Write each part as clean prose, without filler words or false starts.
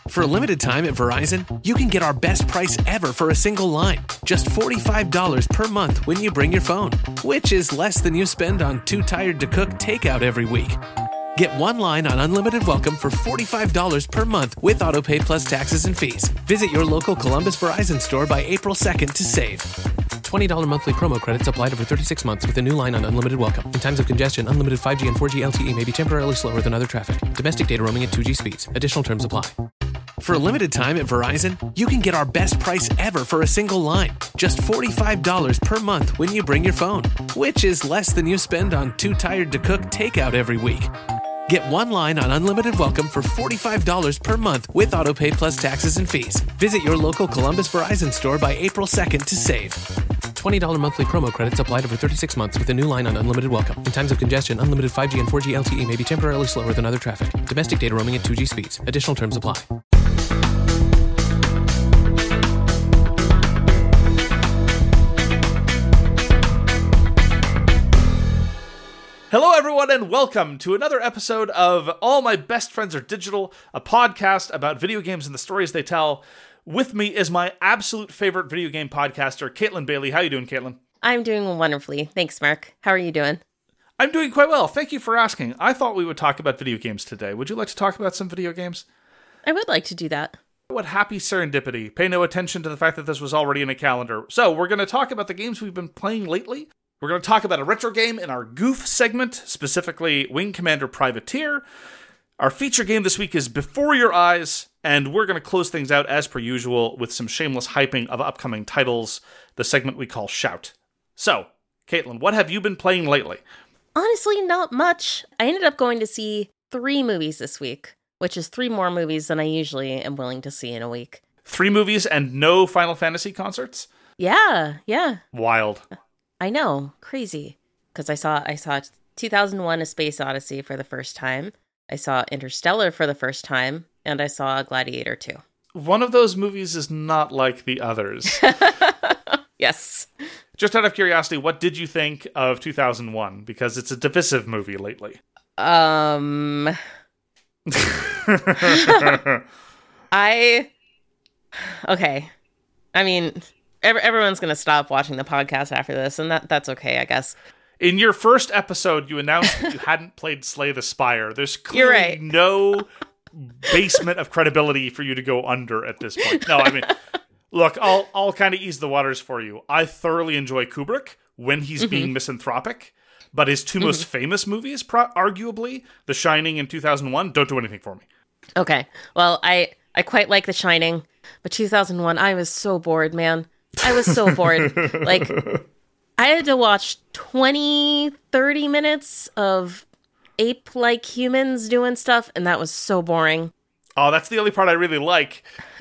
For a limited time at Verizon, you can get our best price ever for a single line. Just $45 per month when you bring your phone, which is less than you spend on Too Tired to Cook takeout every week. Get one line on Unlimited Welcome for $45 per month with AutoPay plus taxes and fees. Visit your local Columbus Verizon store by April 2nd to save. $20 monthly promo credits applied over 36 months with a new line on Unlimited Welcome. In times of congestion, unlimited 5G and 4G LTE may be temporarily slower than other traffic. Domestic data roaming at 2G speeds. Additional terms apply. For a limited time at Verizon, you can get our best price ever for a single line. Just $45 per month when you bring your phone, which is less than you spend on Too Tired to Cook takeout every week. Get one line on Unlimited Welcome for $45 per month with AutoPay plus taxes and fees. Visit your local Columbus Verizon store by April 2nd to save. $20 monthly promo credits applied over 36 months with a new line on Unlimited Welcome. In times of congestion, unlimited 5G and 4G LTE may be temporarily slower than other traffic. Domestic data roaming at 2G speeds. Additional terms apply. Hello, everyone, and welcome to another episode of All My Best Friends Are Digital, a podcast about video games and the stories they tell. With me is my absolute favorite video game podcaster, Caitlin Bailey. How are you doing, Caitlin? I'm doing wonderfully. Thanks, Mark. How are you doing? I'm doing quite well. Thank you for asking. I thought we would talk about video games today. Would you like to talk about some video games? I would like to do that. What happy serendipity. Pay no attention to the fact that this was already in a calendar. So, we're going to talk about the games we've been playing lately. We're going to talk about a retro game in our Goof segment, specifically Wing Commander Privateer. Our feature game this week is Before Your Eyes, and we're going to close things out as per usual with some shameless hyping of upcoming titles, the segment we call Shout. So, Caitlin, what have you been playing lately? Honestly, not much. I ended up going to see 3 movies this week, which is 3 more movies than I usually am willing to see in a week. 3 movies and no Final Fantasy concerts? Yeah. Wild. I know, crazy. Because I saw 2001: A Space Odyssey for the first time. I saw Interstellar for the first time, and I saw Gladiator 2. One of those movies is not like the others. Yes. Just out of curiosity, what did you think of 2001? Because it's a divisive movie lately. Okay. I mean, everyone's going to stop watching the podcast after this, and that's okay, I guess. In your first episode, you announced that you hadn't played Slay the Spire. There's clearly right. No basement of credibility for you to go under at this point. No, I mean, look, I'll kind of ease the waters for you. I thoroughly enjoy Kubrick when he's being misanthropic, but his 2 most famous movies, arguably, The Shining and 2001, don't do anything for me. Okay. Well, I quite like The Shining, but 2001, I was so bored, man. I was so bored. Like, I had to watch 20, 30 minutes of ape-like humans doing stuff, and that was so boring. Oh, that's the only part I really like.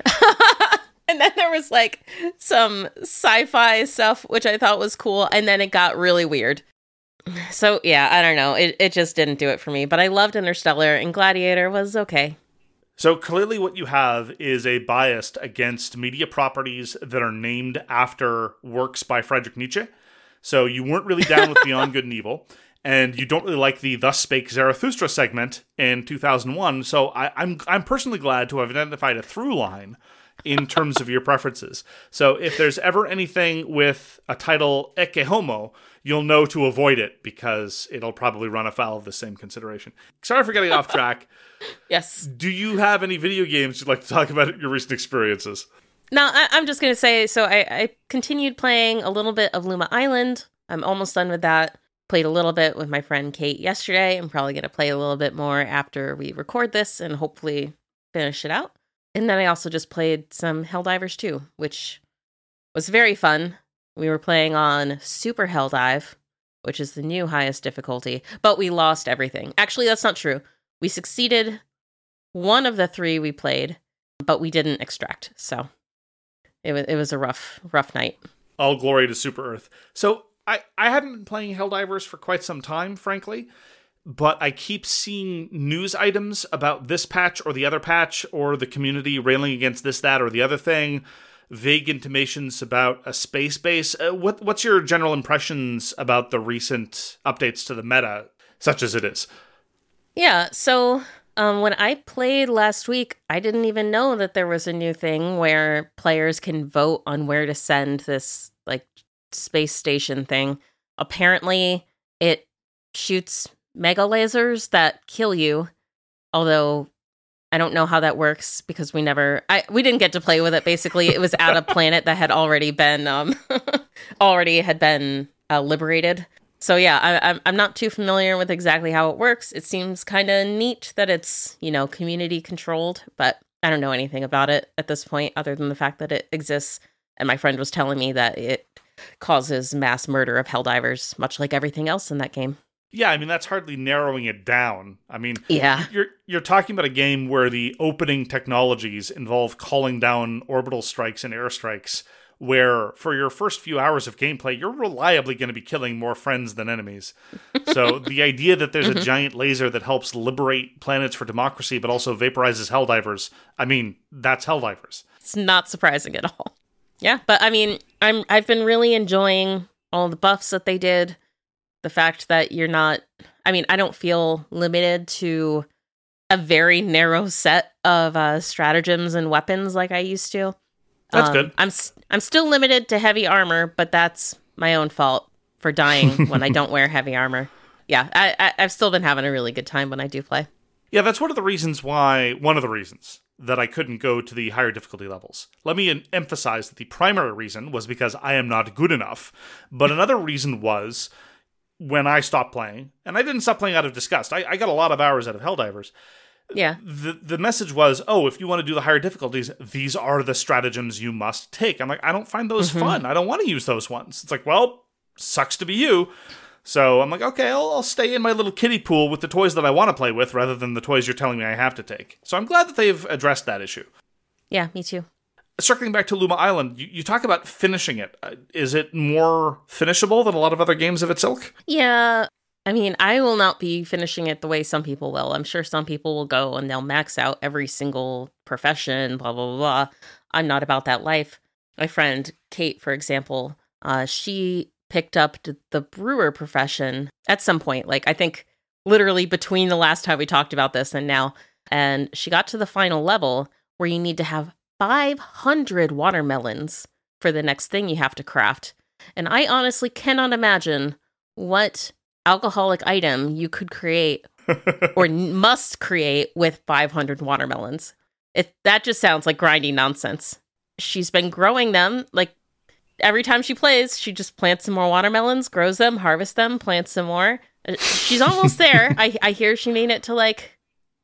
And then there was, like, some sci-fi stuff, which I thought was cool, and then it got really weird. So, yeah, I don't know. It just didn't do it for me, but I loved Interstellar, and Gladiator was okay. So clearly what you have is a bias against media properties that are named after works by Friedrich Nietzsche. So you weren't really down with Beyond Good and Evil, and you don't really like the Thus Spake Zarathustra segment in 2001. So I'm personally glad to have identified a through line in terms of your preferences. So if there's ever anything with a title Ecce Homo, you'll know to avoid it because it'll probably run afoul of the same consideration. Sorry for getting off track. Yes. Do you have any video games you'd like to talk about your recent experiences? No, I'm just going to say, so I continued playing a little bit of Luma Island. I'm almost done with that. Played a little bit with my friend Kate yesterday. I'm probably going to play a little bit more after we record this and hopefully finish it out. And then I also just played some Helldivers 2, which was very fun. We were playing on Super Helldive, which is the new highest difficulty, but we lost everything. Actually, that's not true. We succeeded one of the 3 we played, but we didn't extract. So it was a rough night. All glory to Super Earth. So I hadn't been playing Helldivers for quite some time, frankly, but I keep seeing news items about this patch or the other patch or the community railing against this, that, or the other thing. Vague intimations about a space base. What's your general impressions about the recent updates to the meta, such as it is? Yeah, so When I played last week, I didn't even know that there was a new thing where players can vote on where to send this like space station thing. Apparently, it shoots mega lasers that kill you. Although I don't know how that works because we didn't get to play with it. Basically, it was at a planet that had already been liberated. So yeah, I'm not too familiar with exactly how it works. It seems kind of neat that it's, community controlled, but I don't know anything about it at this point other than the fact that it exists. And my friend was telling me that it causes mass murder of Helldivers, much like everything else in that game. Yeah, I mean, that's hardly narrowing it down. I mean, yeah. you're talking about a game where the opening technologies involve calling down orbital strikes and airstrikes, where for your first few hours of gameplay, you're reliably going to be killing more friends than enemies. So the idea that there's a giant laser that helps liberate planets for democracy, but also vaporizes Helldivers, I mean, that's Helldivers. It's not surprising at all. Yeah, but I mean, I've been really enjoying all the buffs that they did. The fact that I don't feel limited to a very narrow set of stratagems and weapons like I used to. That's good. I'm still limited to heavy armor, but that's my own fault for dying when I don't wear heavy armor. Yeah, I've still been having a really good time when I do play. Yeah, that's one of the reasons that I couldn't go to the higher difficulty levels. Let me emphasize that the primary reason was because I am not good enough. But another reason was when I stopped playing, and I didn't stop playing out of disgust. I got a lot of hours out of Helldivers. Yeah. The message was, if you want to do the higher difficulties, these are the stratagems you must take. I'm like, I don't find those fun. I don't want to use those ones. It's like, well, sucks to be you. So I'm like, okay, I'll stay in my little kiddie pool with the toys that I want to play with rather than the toys you're telling me I have to take. So I'm glad that they've addressed that issue. Yeah, me too. Circling back to Luma Island, you talk about finishing it. Is it more finishable than a lot of other games of its ilk? Yeah. I mean, I will not be finishing it the way some people will. I'm sure some people will go and they'll max out every single profession, blah, blah, blah, blah. I'm not about that life. My friend Kate, for example, she picked up the brewer profession at some point. Like, I think literally between the last time we talked about this and now. And she got to the final level where you need to have 500 watermelons for the next thing you have to craft. And I honestly cannot imagine what alcoholic item you could create or must create with 500 watermelons. That just sounds like grinding nonsense. She's been growing them. Like, every time she plays, she just plants some more watermelons, grows them, harvests them, plants some more. She's almost there. I hear she made it to like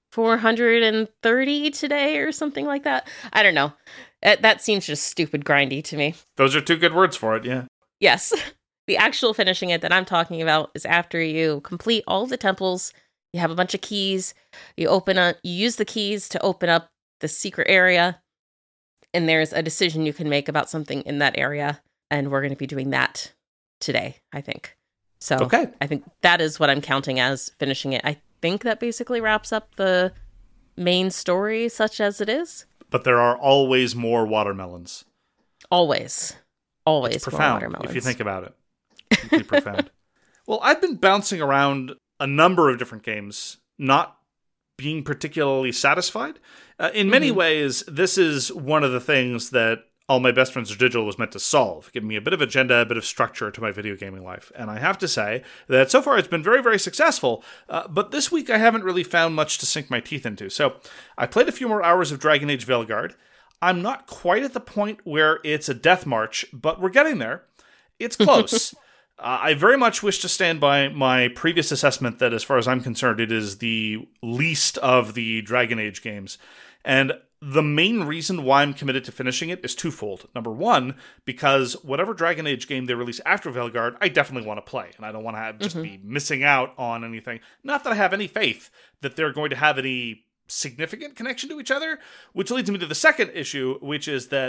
430 today or something like that. I don't know. That seems just stupid grindy to me. Those are two good words for it, yeah. Yes. The actual finishing it that I'm talking about is after you complete all the temples, you have a bunch of keys, you use the keys to open up the secret area, and there's a decision you can make about something in that area, and we're going to be doing that today, I think. So okay. I think that is what I'm counting as finishing it. I think that basically wraps up the main story, such as it is. But there are always more watermelons. Always it's profound, more watermelons. If you think about it. Deeply profound. Well, I've been bouncing around a number of different games, not being particularly satisfied. In many ways, this is one of the things that All My Best Friends Are Digital was meant to solve, give me a bit of agenda, a bit of structure to my video gaming life. And I have to say that so far it's been very, very successful, but this week I haven't really found much to sink my teeth into. So I played a few more hours of Dragon Age Veilguard. I'm not quite at the point where it's a death march, but we're getting there. It's close. I very much wish to stand by my previous assessment that, as far as I'm concerned, it is the least of the Dragon Age games. And the main reason why I'm committed to finishing it is twofold. Number one, because whatever Dragon Age game they release after Veilguard, I definitely want to play. And I don't want to just be missing out on anything. Not that I have any faith that they're going to have any significant connection to each other, which leads me to the second issue, which is that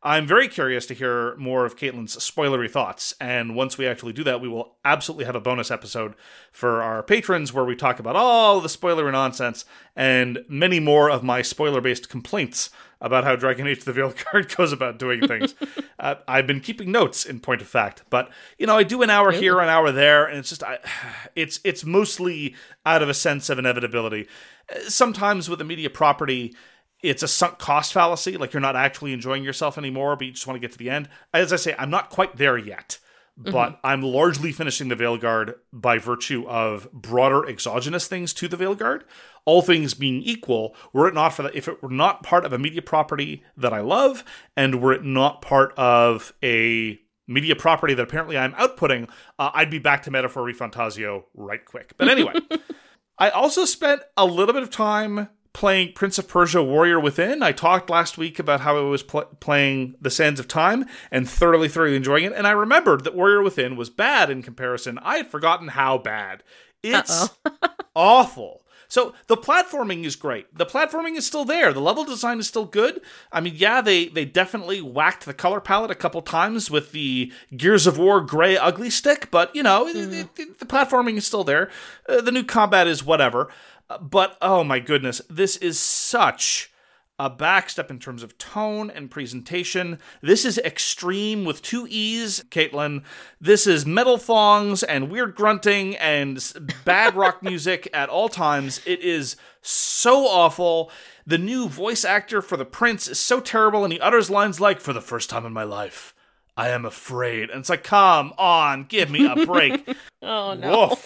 I'm very curious to hear more of Caitlin's spoilery thoughts, and once we actually do that, we will absolutely have a bonus episode for our patrons where we talk about all the spoiler nonsense and many more of my spoiler-based complaints about how Dragon Age the Veilguard goes about doing things. I've been keeping notes, in point of fact, but I do an hour here, an hour there, and it's just it's mostly out of a sense of inevitability. Sometimes with a media property, it's a sunk cost fallacy, like you're not actually enjoying yourself anymore, but you just want to get to the end. As I say, I'm not quite there yet, but I'm largely finishing the Veilguard by virtue of broader exogenous things to the Veilguard. All things being equal, were it not for that, if it were not part of a media property that I love, and were it not part of a media property that apparently I'm outputting, I'd be back to Metaphor ReFantazio right quick. But anyway, I also spent a little bit of time playing Prince of Persia Warrior Within. I talked last week about how I was playing The Sands of Time and thoroughly enjoying it, and I remembered that Warrior Within was bad in comparison. I had forgotten how bad. It's awful. So the platforming is great. The platforming is still there. The level design is still good. I mean, yeah, they definitely whacked the color palette a couple times with the Gears of War gray ugly stick, but, the platforming is still there. The new combat is whatever. But, oh my goodness, this is such a backstep in terms of tone and presentation. This is extreme with 2 E's, Caitlin. This is metal thongs and weird grunting and bad rock music at all times. It is so awful. The new voice actor for the prince is so terrible, and he utters lines like, "For the first time in my life, I am afraid." And it's like, come on, give me a break. Oh, no.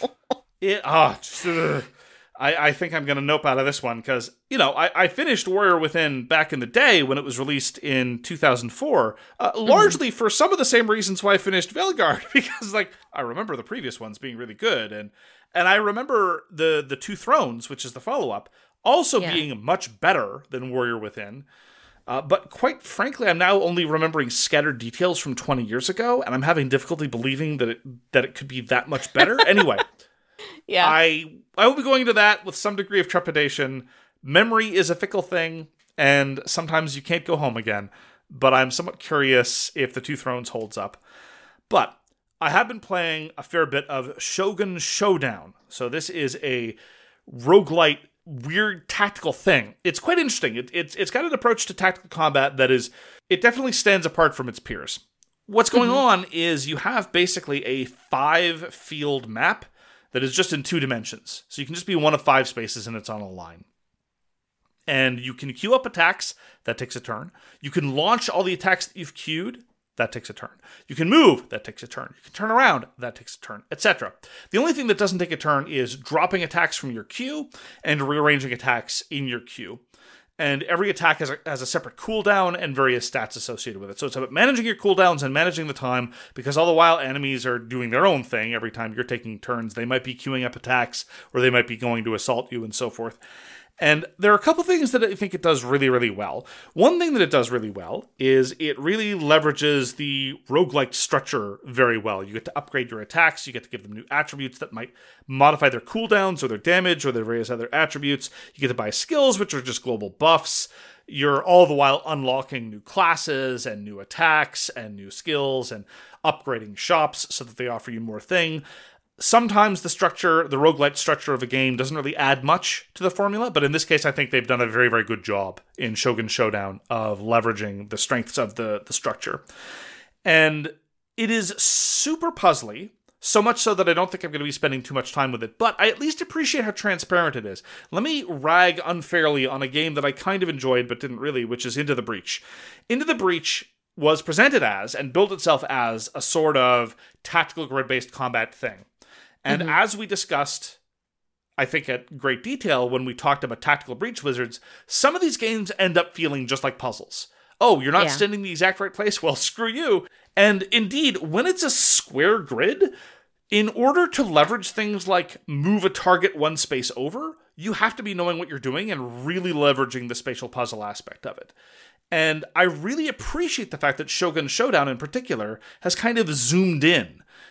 Woof. I think I'm going to nope out of this one because, I finished Warrior Within back in the day when it was released in 2004, largely for some of the same reasons why I finished Veilguard, because, I remember the previous ones being really good, and I remember the Two Thrones, which is the follow-up, also being much better than Warrior Within. But quite frankly, I'm now only remembering scattered details from 20 years ago, and I'm having difficulty believing that it could be that much better. Anyway. Yeah. I will be going into that with some degree of trepidation. Memory is a fickle thing, and sometimes you can't go home again. But I'm somewhat curious if the Two Thrones holds up. But I have been playing a fair bit of Shogun Showdown. So this is a roguelite, weird tactical thing. It's quite interesting. It's got an approach to tactical combat that it definitely stands apart from its peers. What's going on is you have basically a 5-field map that is just in 2 dimensions. So you can just be one of 5 spaces and it's on a line. And you can queue up attacks, that takes a turn. You can launch all the attacks that you've queued, that takes a turn. You can move, that takes a turn. You can turn around, that takes a turn, etc. The only thing that doesn't take a turn is dropping attacks from your queue and rearranging attacks in your queue. And every attack has a separate cooldown and various stats associated with it. So it's about managing your cooldowns and managing the time, because all the while enemies are doing their own thing. Every time you're taking turns, they might be queuing up attacks, or they might be going to assault you, and so forth. And there are a couple things that I think it does really, really well. One thing that it does really well is it really leverages the roguelike structure very well. You get to upgrade your attacks, you get to give them new attributes that might modify their cooldowns or their damage or their various other attributes. You get to buy skills, which are just global buffs. You're all the while unlocking new classes and new attacks and new skills and upgrading shops so that they offer you more thing. Sometimes the roguelite structure of a game doesn't really add much to the formula, but in this case, I think they've done a very, very good job in Shogun Showdown of leveraging the strengths of the structure. And it is super puzzly, so much so that I don't think I'm going to be spending too much time with it, but I at least appreciate how transparent it is. Let me rag unfairly on a game that I kind of enjoyed, but didn't really, which is Into the Breach. Into the Breach was presented as, and built itself as, a sort of tactical grid-based combat thing. And as we discussed, I think at great detail when we talked about Tactical Breach Wizards, some of these games end up feeling just like puzzles. Oh, you're not standing the exact right place? Well, screw you. And indeed, when it's a square grid, in order to leverage things like move a target 1 space over, you have to be knowing what you're doing and really leveraging the spatial puzzle aspect of it. And I really appreciate the fact that Shogun Showdown in particular has kind of zoomed in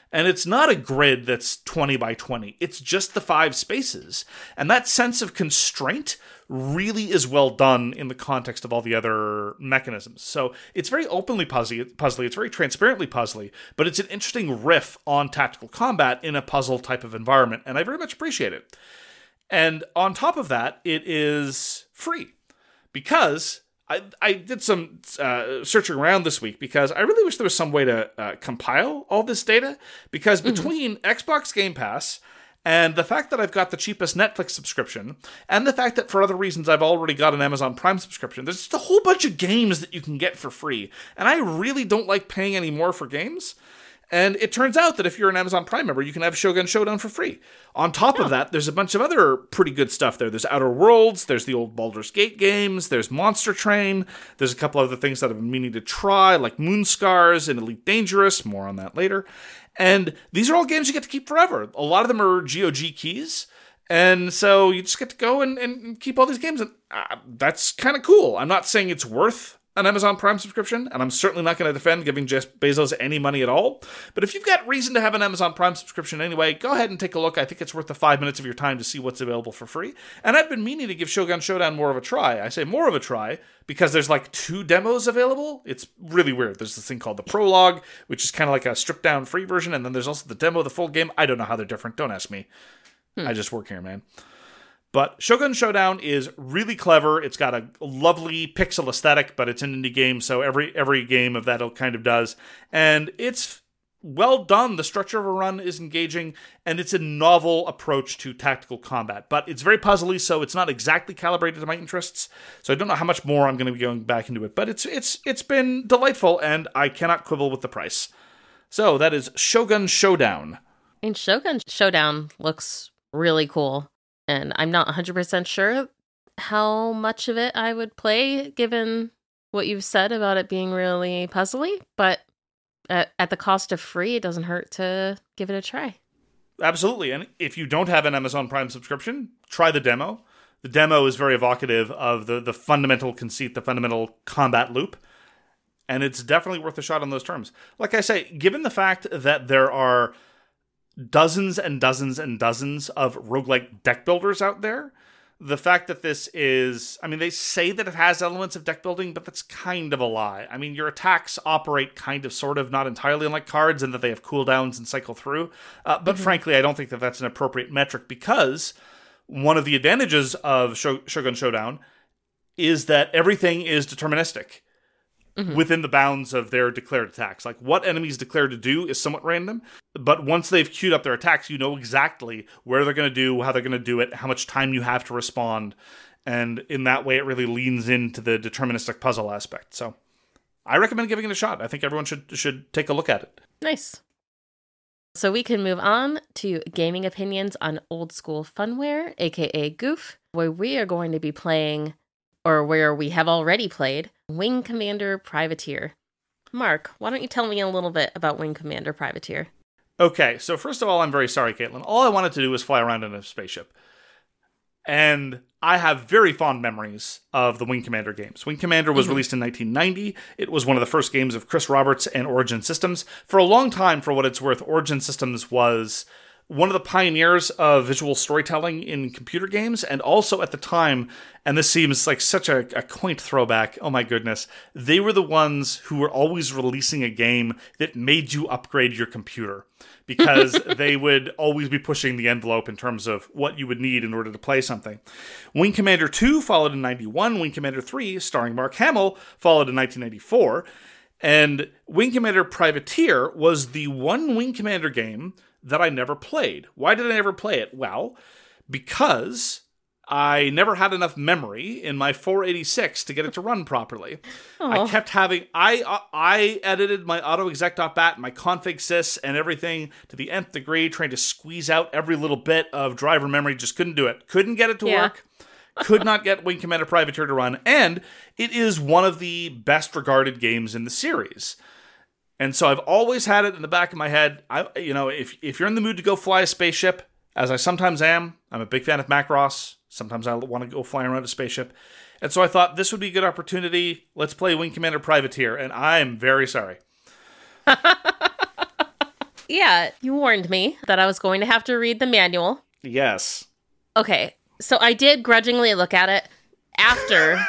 And it's not a grid that's 20 by 20. It's just the 5 spaces. And that sense of constraint really is well done in the context of all the other mechanisms. So it's very openly puzzly. It's very transparently puzzly, but it's an interesting riff on tactical combat in a puzzle type of environment. And I very much appreciate it. And on top of that, it is free. Because I did some searching around this week because I really wish there was some way to compile all this data. Because between Xbox Game Pass and the fact that I've got the cheapest Netflix subscription, and the fact that for other reasons I've already got an Amazon Prime subscription, there's just a whole bunch of games that you can get for free. And I really don't like paying any more for games. And it turns out that if you're an Amazon Prime member, you can have Shogun Showdown for free. On top of that, there's a bunch of other pretty good stuff there. There's Outer Worlds, there's the old Baldur's Gate games, there's Monster Train, there's a couple other things that I've been meaning to try, like Moonscars and Elite Dangerous, more on that later. And these are all games you get to keep forever. A lot of them are GOG keys, and so you just get to go and keep all these games, and that's kind of cool. I'm not saying it's worth an Amazon Prime subscription, and I'm certainly not going to defend giving Jeff Bezos any money at all. But if you've got reason to have an Amazon Prime subscription anyway, go ahead and take a look. I think it's worth the 5 minutes of your time to see what's available for free. And I've been meaning to give Shogun Showdown more of a try. I say more of a try because there's like 2 demos available. It's really weird. There's this thing called the Prologue, which is kind of like a stripped down free version, and then there's also the demo of the full game. I don't know how they're different. Don't ask me. I just work here, man. But Shogun Showdown is really clever. It's got a lovely pixel aesthetic, but it's an indie game, so every game of that kind of does. And it's well done. The structure of a run is engaging, and it's a novel approach to tactical combat. But it's very puzzly, so it's not exactly calibrated to my interests. So I don't know how much more I'm going to be going back into it. But it's been delightful, and I cannot quibble with the price. So that is Shogun Showdown. And Shogun Showdown looks really cool. And I'm not 100% sure how much of it I would play, given what you've said about it being really puzzly. But at the cost of free, it doesn't hurt to give it a try. Absolutely. And if you don't have an Amazon Prime subscription, try the demo. The demo is very evocative of the fundamental conceit, the fundamental combat loop. And it's definitely worth a shot on those terms. Like I say, given the fact that there are dozens and dozens and dozens of roguelike deck builders out there, the fact that this is, I mean, they say that it has elements of deck building, but that's kind of a lie. I mean, your attacks operate kind of, sort of, not entirely unlike cards, in that they have cooldowns and cycle through. But frankly, I don't think that that's an appropriate metric, because one of the advantages of Shogun Showdown is that everything is deterministic. Within the bounds of their declared attacks. Like, what enemies declare to do is somewhat random, but once they've queued up their attacks, you know exactly where they're going to do, how they're going to do it, how much time you have to respond, and in that way it really leans into the deterministic puzzle aspect. So I recommend giving it a shot. I think everyone should take a look at it. Nice. So we can move on to gaming opinions on Old School Funware, aka Goof, where we are going to be playing, or where we have already played, Wing Commander Privateer. Mark, why don't you tell me a little bit about Wing Commander Privateer? Okay, so first of all, I'm very sorry, Caitlin. All I wanted to do was fly around in a spaceship. And I have very fond memories of the Wing Commander games. Wing Commander was released in 1990. It was one of the first games of Chris Roberts and Origin Systems. For a long time, for what it's worth, Origin Systems was one of the pioneers of visual storytelling in computer games, and also at the time, and this seems like such a quaint throwback, oh my goodness, they were the ones who were always releasing a game that made you upgrade your computer, because they would always be pushing the envelope in terms of what you would need in order to play something. Wing Commander 2 followed in 91, Wing Commander 3, starring Mark Hamill, followed in 1994, and Wing Commander Privateer was the one Wing Commander game that I never played. Why did I never play it? Well, because I never had enough memory in my 486 to get it to run properly. I kept having, I edited my autoexec.bat, my config sys and everything to the nth degree, trying to squeeze out every little bit of driver memory, just couldn't do it. Couldn't get it to work. Could not get Wing Commander Privateer to run, and it is one of the best regarded games in the series. And so I've always had it in the back of my head. If you're in the mood to go fly a spaceship, as I sometimes am, I'm a big fan of Macross. Sometimes I want to go fly around a spaceship. And so I thought this would be a good opportunity. Let's play Wing Commander Privateer. And I'm very sorry. Yeah, you warned me that I was going to have to read the manual. Yes. Okay, so I did grudgingly look at it after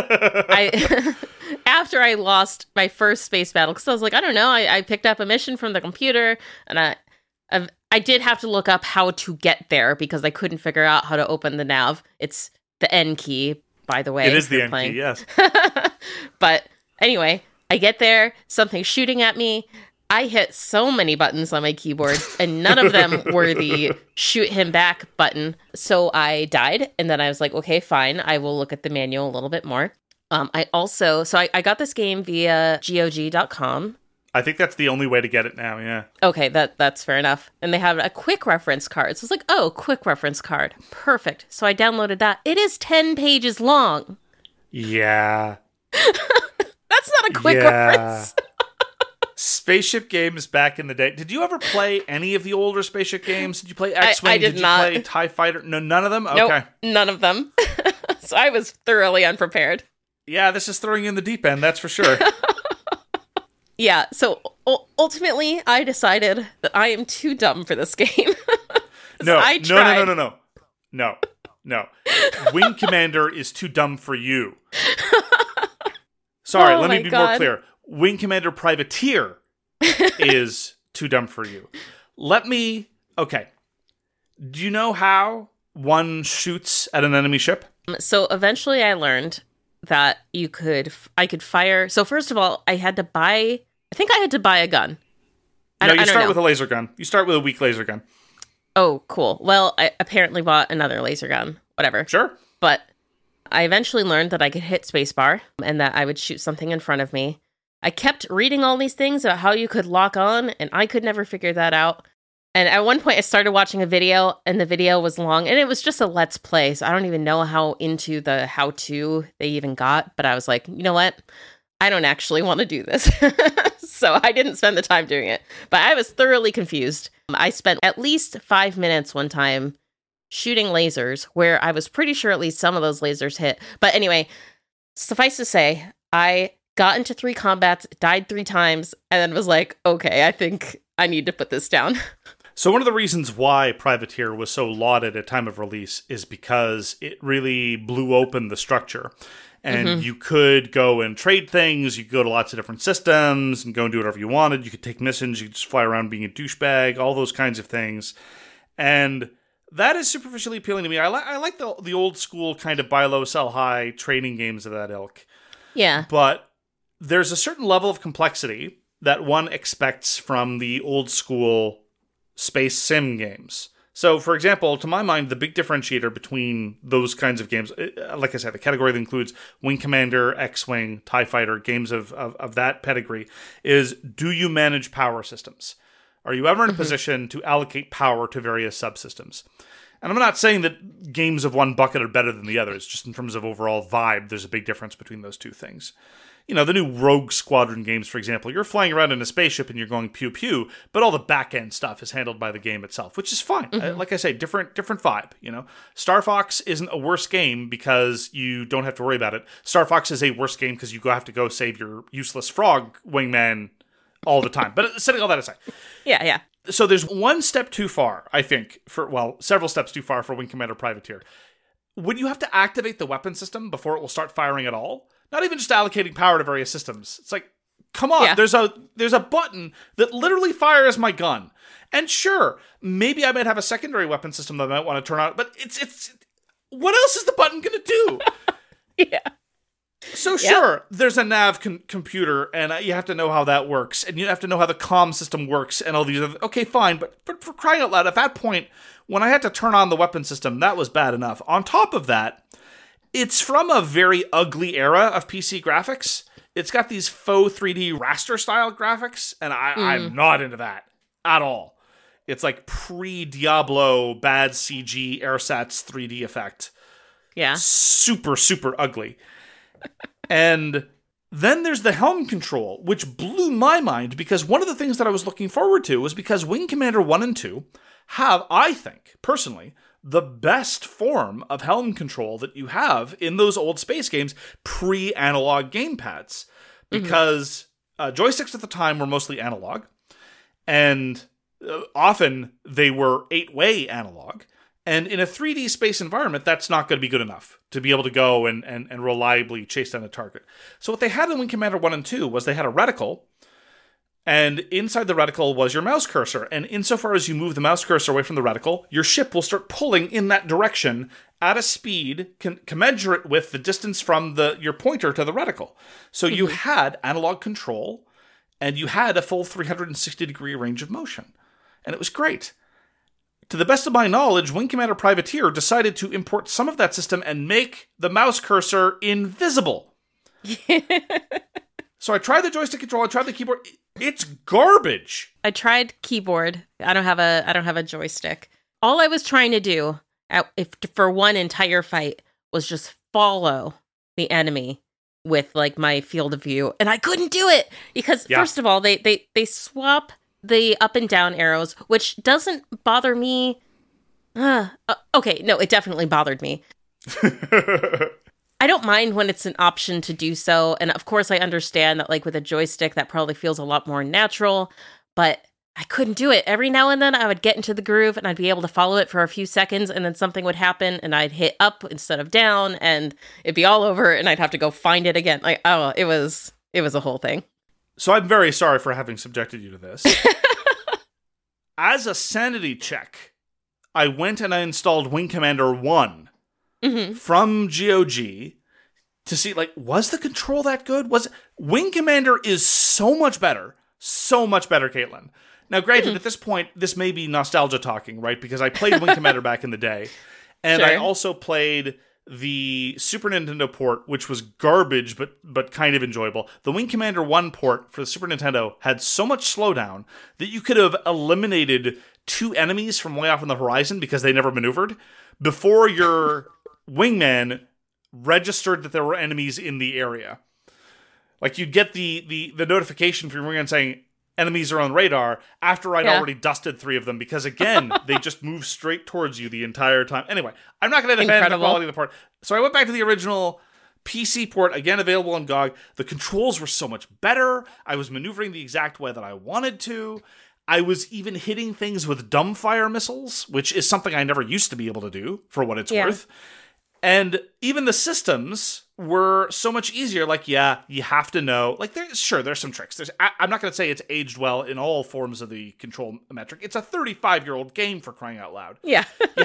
after I lost my first space battle, because I was like, I don't know, I picked up a mission from the computer, and I did have to look up how to get there because I couldn't figure out how to open the nav. It's the N key, by the way. It is the N key, yes. But anyway, I get there, something's shooting at me. I hit so many buttons on my keyboard, and none of them were the shoot him back button. So I died, and then I was like, okay, fine. I will look at the manual a little bit more. I got this game via GOG.com. I think that's the only way to get it now, yeah. Okay, that's fair enough. And they have a quick reference card. So it's like, oh, quick reference card. Perfect. So I downloaded that. It is 10 pages long. Yeah. That's not a quick reference. Spaceship games back in the day. Did you ever play any of the older spaceship games? Did you play X-Wing? I did not. Did you play TIE Fighter? No, none of them? Okay. Nope, none of them. So I was thoroughly unprepared. Yeah, this is throwing you in the deep end, that's for sure. Yeah, so ultimately, I decided that I am too dumb for this game. No. Wing Commander is too dumb for you. Sorry, let me be more clear. Wing Commander Privateer is too dumb for you. Okay. Do you know how one shoots at an enemy ship? So eventually I learned that I could fire. So first of all, I had to buy a gun. You start with a laser gun. You start with a weak laser gun. Oh, cool. Well, I apparently bought another laser gun. Whatever. Sure. But I eventually learned that I could hit spacebar and that I would shoot something in front of me. I kept reading all these things about how you could lock on, and I could never figure that out. And at one point, I started watching a video, and the video was long, and it was just a Let's Play, so I don't even know how into the how-to they even got, but I was like, you know what? I don't actually want to do this. So I didn't spend the time doing it. But I was thoroughly confused. I spent at least 5 minutes one time shooting lasers, where I was pretty sure at least some of those lasers hit. But anyway, suffice to say, I got into 3 combats, died 3 times, and then was like, okay, I think I need to put this down. So one of the reasons why Privateer was so lauded at time of release is because it really blew open the structure. And you could go and trade things, you could go to lots of different systems and go and do whatever you wanted. You could take missions, you could just fly around being a douchebag, all those kinds of things. And that is superficially appealing to me. I like the old school kind of buy low, sell high trading games of that ilk. Yeah. But there's a certain level of complexity that one expects from the old school space sim games. So, for example, to my mind, the big differentiator between those kinds of games, like I said, the category that includes Wing Commander, X-Wing, TIE Fighter, games of that pedigree, is do you manage power systems? Are you ever in a position to allocate power to various subsystems? And I'm not saying that games of one bucket are better than the others, just in terms of overall vibe, there's a big difference between those two things. You know, the new Rogue Squadron games, for example, you're flying around in a spaceship and you're going pew-pew, but all the back-end stuff is handled by the game itself, which is fine. Like I say, different vibe, you know? Star Fox isn't a worse game because you don't have to worry about it. Star Fox is a worse game because you have to go save your useless frog wingman all the time. But setting all that aside. Yeah. So there's one step too far, I think, several steps too far for Wing Commander Privateer. Would you have to activate the weapon system before it will start firing at all? Not even just allocating power to various systems. It's like, come on, there's a button that literally fires my gun. And sure, maybe I might have a secondary weapon system that I might want to turn on, but it's what else is the button going to do? Yeah. So sure, there's a nav computer, and you have to know how that works, and you have to know how the comm system works, and all these other... Okay, fine, but for crying out loud, at that point, when I had to turn on the weapon system, that was bad enough. On top of that, it's from a very ugly era of PC graphics. It's got these faux 3D raster-style graphics, and I'm not into that at all. It's like pre-Diablo, bad CG, AirSats 3D effect. Yeah. Super, super ugly. And then there's the helm control, which blew my mind because one of the things that I was looking forward to was because Wing Commander 1 and 2 have, I think, personally, the best form of helm control that you have in those old space games pre-analog gamepads. Because joysticks at the time were mostly analog, and often they were 8-way analog. And in a 3D space environment, that's not going to be good enough to be able to go and reliably chase down a target. So what they had in Wing Commander 1 and 2 was they had a reticle, and inside the reticle was your mouse cursor. And insofar as you move the mouse cursor away from the reticle, your ship will start pulling in that direction at a speed commensurate with the distance from your pointer to the reticle. So you had analog control, and you had a full 360-degree range of motion. And it was great. To the best of my knowledge, Wing Commander Privateer decided to import some of that system and make the mouse cursor invisible. So I tried the joystick control, I tried the keyboard. It's garbage. I tried keyboard. I don't have a joystick. All I was trying to do for one entire fight was just follow the enemy with like my field of view, and I couldn't do it because first of all, they swap the up and down arrows, which doesn't bother me. Okay, no, it definitely bothered me. I don't mind when it's an option to do so, and of course I understand that like with a joystick that probably feels a lot more natural, but I couldn't do it. Every now and then I would get into the groove and I'd be able to follow it for a few seconds, and then something would happen and I'd hit up instead of down and it'd be all over and I'd have to go find it again. Like, oh, it was a whole thing. So I'm very sorry for having subjected you to this. As a sanity check, I went and I installed Wing Commander 1 from GOG to see, like, was the control that good? Wing Commander is so much better, Caitlin. Now, granted, at this point, this may be nostalgia talking, right? Because I played Wing Commander back in the day, and I also played the Super Nintendo port, which was garbage, but kind of enjoyable. The Wing Commander 1 port for the Super Nintendo had so much slowdown that you could have eliminated 2 enemies from way off on the horizon because they never maneuvered before your wingman registered that there were enemies in the area. Like, you'd get the notification from your wingman saying, enemies are on radar, after I'd already dusted 3 of them, because again, they just move straight towards you the entire time. Anyway, I'm not going to defend the quality of the port. So I went back to the original PC port, again available on GOG. The controls were so much better. I was maneuvering the exact way that I wanted to. I was even hitting things with dumbfire missiles, which is something I never used to be able to do, for what it's worth. And even the systems were so much easier. Like, you have to know. Like, there's some tricks. I'm not going to say it's aged well in all forms of the control metric. It's a 35-year-old game, for crying out loud. Yeah.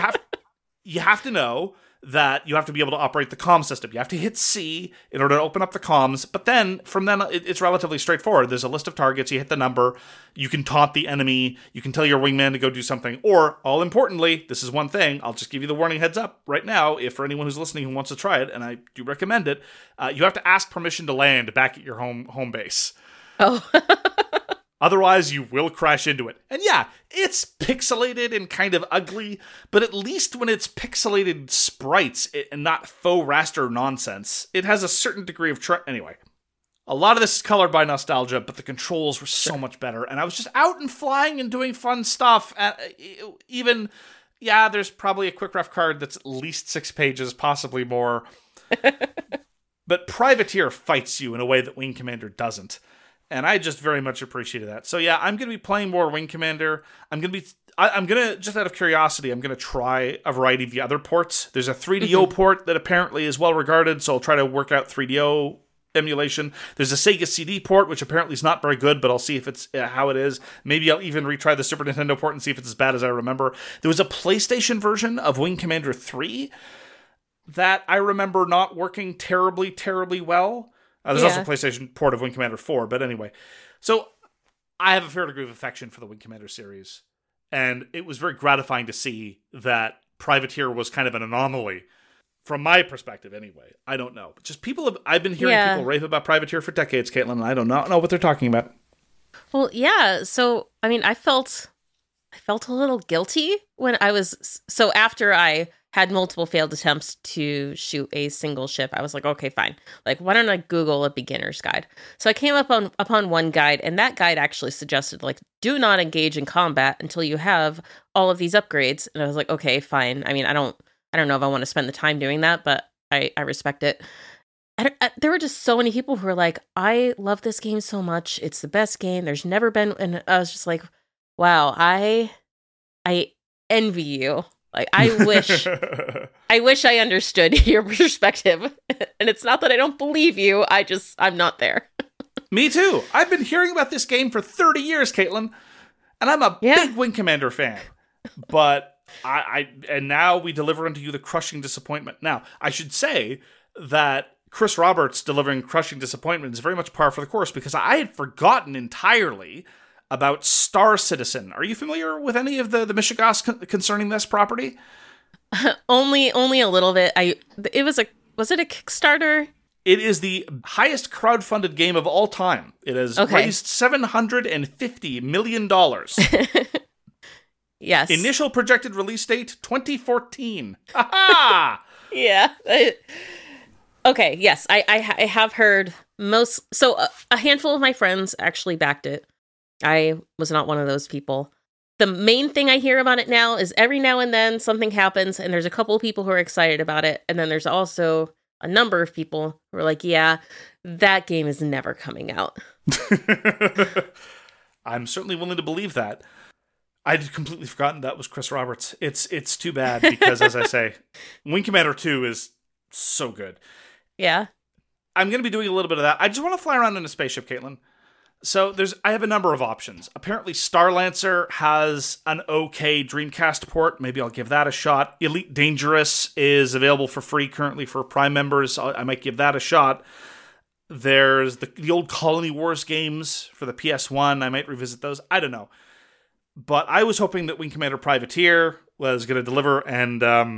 You have to know that you have to be able to operate the comm system. You have to hit C in order to open up the comms. But then, from then, it's relatively straightforward. There's a list of targets. You hit the number. You can taunt the enemy. You can tell your wingman to go do something. Or, all importantly, this is one thing. I'll just give you the warning heads up right now, if for anyone who's listening who wants to try it, and I do recommend it, you have to ask permission to land back at your home base. Oh. Otherwise, you will crash into it. And yeah, it's pixelated and kind of ugly, but at least when it's pixelated sprites and not faux raster nonsense, it has a certain degree of... Anyway, a lot of this is colored by nostalgia, but the controls were so much better, and I was just out and flying and doing fun stuff. Even, there's probably a quick ref card that's at least 6 pages, possibly more. But Privateer fights you in a way that Wing Commander doesn't. And I just very much appreciated that. So yeah, I'm going to be playing more Wing Commander. I'm going to, just out of curiosity, I'm going to try a variety of the other ports. There's a 3DO port that apparently is well regarded, so I'll try to work out 3DO emulation. There's a Sega CD port, which apparently is not very good, but I'll see if it's how it is. Maybe I'll even retry the Super Nintendo port and see if it's as bad as I remember. There was a PlayStation version of Wing Commander 3 that I remember not working terribly, terribly well. There's also a PlayStation port of Wing Commander 4, but anyway. So, I have a fair degree of affection for the Wing Commander series, and it was very gratifying to see that Privateer was kind of an anomaly, from my perspective anyway. I don't know. But just I've been hearing people rave about Privateer for decades, Caitlin, and I do not know what they're talking about. Well, yeah, so, I mean, I felt a little guilty when after I had multiple failed attempts to shoot a single ship, I was like, okay, fine. Like, why don't I Google a beginner's guide? So I came upon one guide, and that guide actually suggested, like, do not engage in combat until you have all of these upgrades. And I was like, okay, fine. I mean, I don't know if I want to spend the time doing that, but I respect it. There were just so many people who were like, I love this game so much. It's the best game. There's never been, and I was just like, Wow, I envy you. Like I wish I understood your perspective. And it's not that I don't believe you, I'm not there. Me too. I've been hearing about this game for 30 years, Caitlin, and I'm a big Wing Commander fan. But and now we deliver unto you the crushing disappointment. Now, I should say that Chris Roberts delivering crushing disappointment is very much par for the course, because I had forgotten entirely about Star Citizen. Are you familiar with any of the Mishigas concerning this property? Only a little bit. Was it a Kickstarter? It is the highest crowdfunded game of all time. It has raised $750 million. Yes. Initial projected release date, 2014. Ha-ha! Yeah. Okay, yes. I have heard a handful of my friends actually backed it. I was not one of those people. The main thing I hear about it now is every now and then something happens and there's a couple of people who are excited about it. And then there's also a number of people who are like, yeah, that game is never coming out. I'm certainly willing to believe that. I'd completely forgotten that was Chris Roberts. It's too bad because, as I say, Wing Commander 2 is so good. Yeah. I'm going to be doing a little bit of that. I just want to fly around in a spaceship, Caitlin. So I have a number of options. Apparently Starlancer has an okay Dreamcast port. Maybe I'll give that a shot. Elite Dangerous is available for free currently for Prime members. I might give that a shot. There's the old Colony Wars games for the PS1. I might revisit those. I don't know. But I was hoping that Wing Commander Privateer was going to deliver, and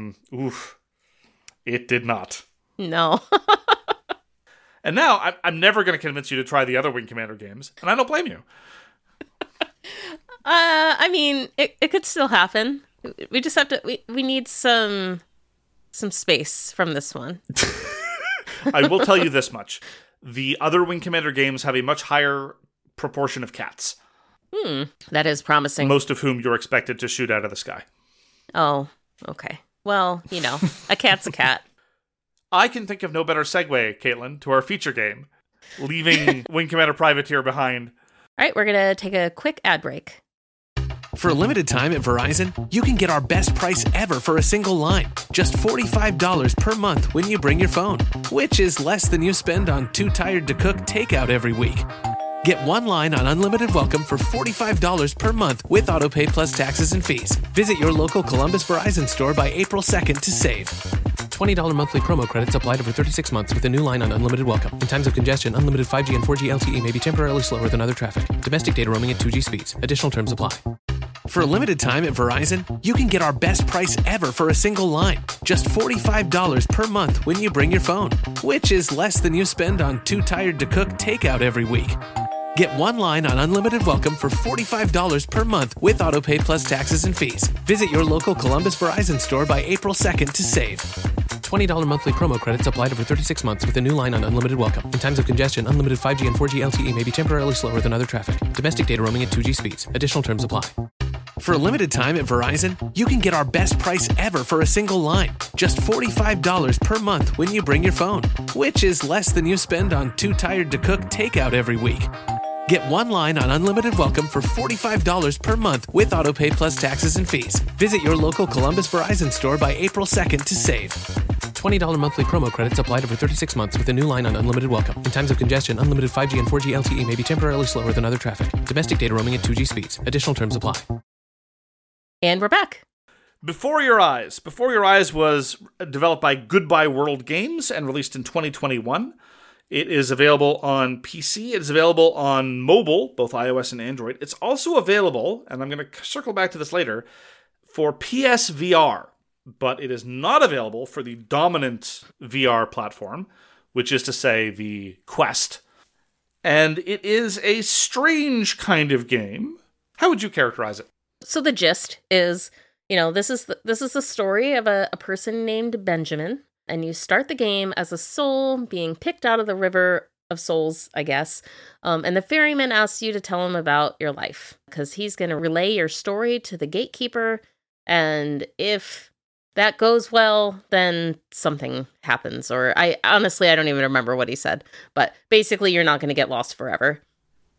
it did not. No. And now I'm never going to convince you to try the other Wing Commander games, and I don't blame you. I mean, it could still happen. We just have to. We need some space from this one. I will tell you this much: the other Wing Commander games have a much higher proportion of cats. That is promising. Most of whom you're expected to shoot out of the sky. Oh, okay. Well, a cat's a cat. I can think of no better segue, Caitlin, to our feature game, leaving Wing Commander Privateer behind. All right, we're going to take a quick ad break. For a limited time at Verizon, you can get our best price ever for a single line. Just $45 per month when you bring your phone, which is less than you spend on Too Tired to Cook takeout every week. Get one line on Unlimited Welcome for $45 per month with AutoPay plus taxes and fees. Visit your local Columbus Verizon store by April 2nd to save. $20 monthly promo credits applied over 36 months with a new line on Unlimited Welcome. In times of congestion, unlimited 5G and 4G LTE may be temporarily slower than other traffic. Domestic data roaming at 2G speeds. Additional terms apply. For a limited time at Verizon, you can get our best price ever for a single line. Just $45 per month when you bring your phone, which is less than you spend on Too Tired to Cook takeout every week. Get one line on Unlimited Welcome for $45 per month with AutoPay plus taxes and fees. Visit your local Columbus Verizon store by April 2nd to save. $20 monthly promo credits applied over 36 months with a new line on Unlimited Welcome. In times of congestion, unlimited 5G and 4G LTE may be temporarily slower than other traffic. Domestic data roaming at 2G speeds. Additional terms apply. For a limited time at Verizon, you can get our best price ever for a single line. Just $45 per month when you bring your phone, which is less than you spend on Too Tired to Cook takeout every week. Get one line on Unlimited Welcome for $45 per month with AutoPay plus taxes and fees. Visit your local Columbus Verizon store by April 2nd to save. $20 monthly promo credits applied over 36 months with a new line on Unlimited Welcome. In times of congestion, unlimited 5G and 4G LTE may be temporarily slower than other traffic. Domestic data roaming at 2G speeds. Additional terms apply. And we're back. Before Your Eyes. Before Your Eyes was developed by Goodbye World Games and released in 2021. It is available on PC. It is available on mobile, both iOS and Android. It's also available, and I'm going to circle back to this later, for PSVR. But it is not available for the dominant VR platform, which is to say the Quest. And it is a strange kind of game. How would you characterize it? So the gist is, this is the story of a person named Benjamin. And you start the game as a soul being picked out of the river of souls, I guess. And the ferryman asks you to tell him about your life because he's going to relay your story to the gatekeeper. And if that goes well, then something happens. Or I don't even remember what he said. But basically, you're not going to get lost forever.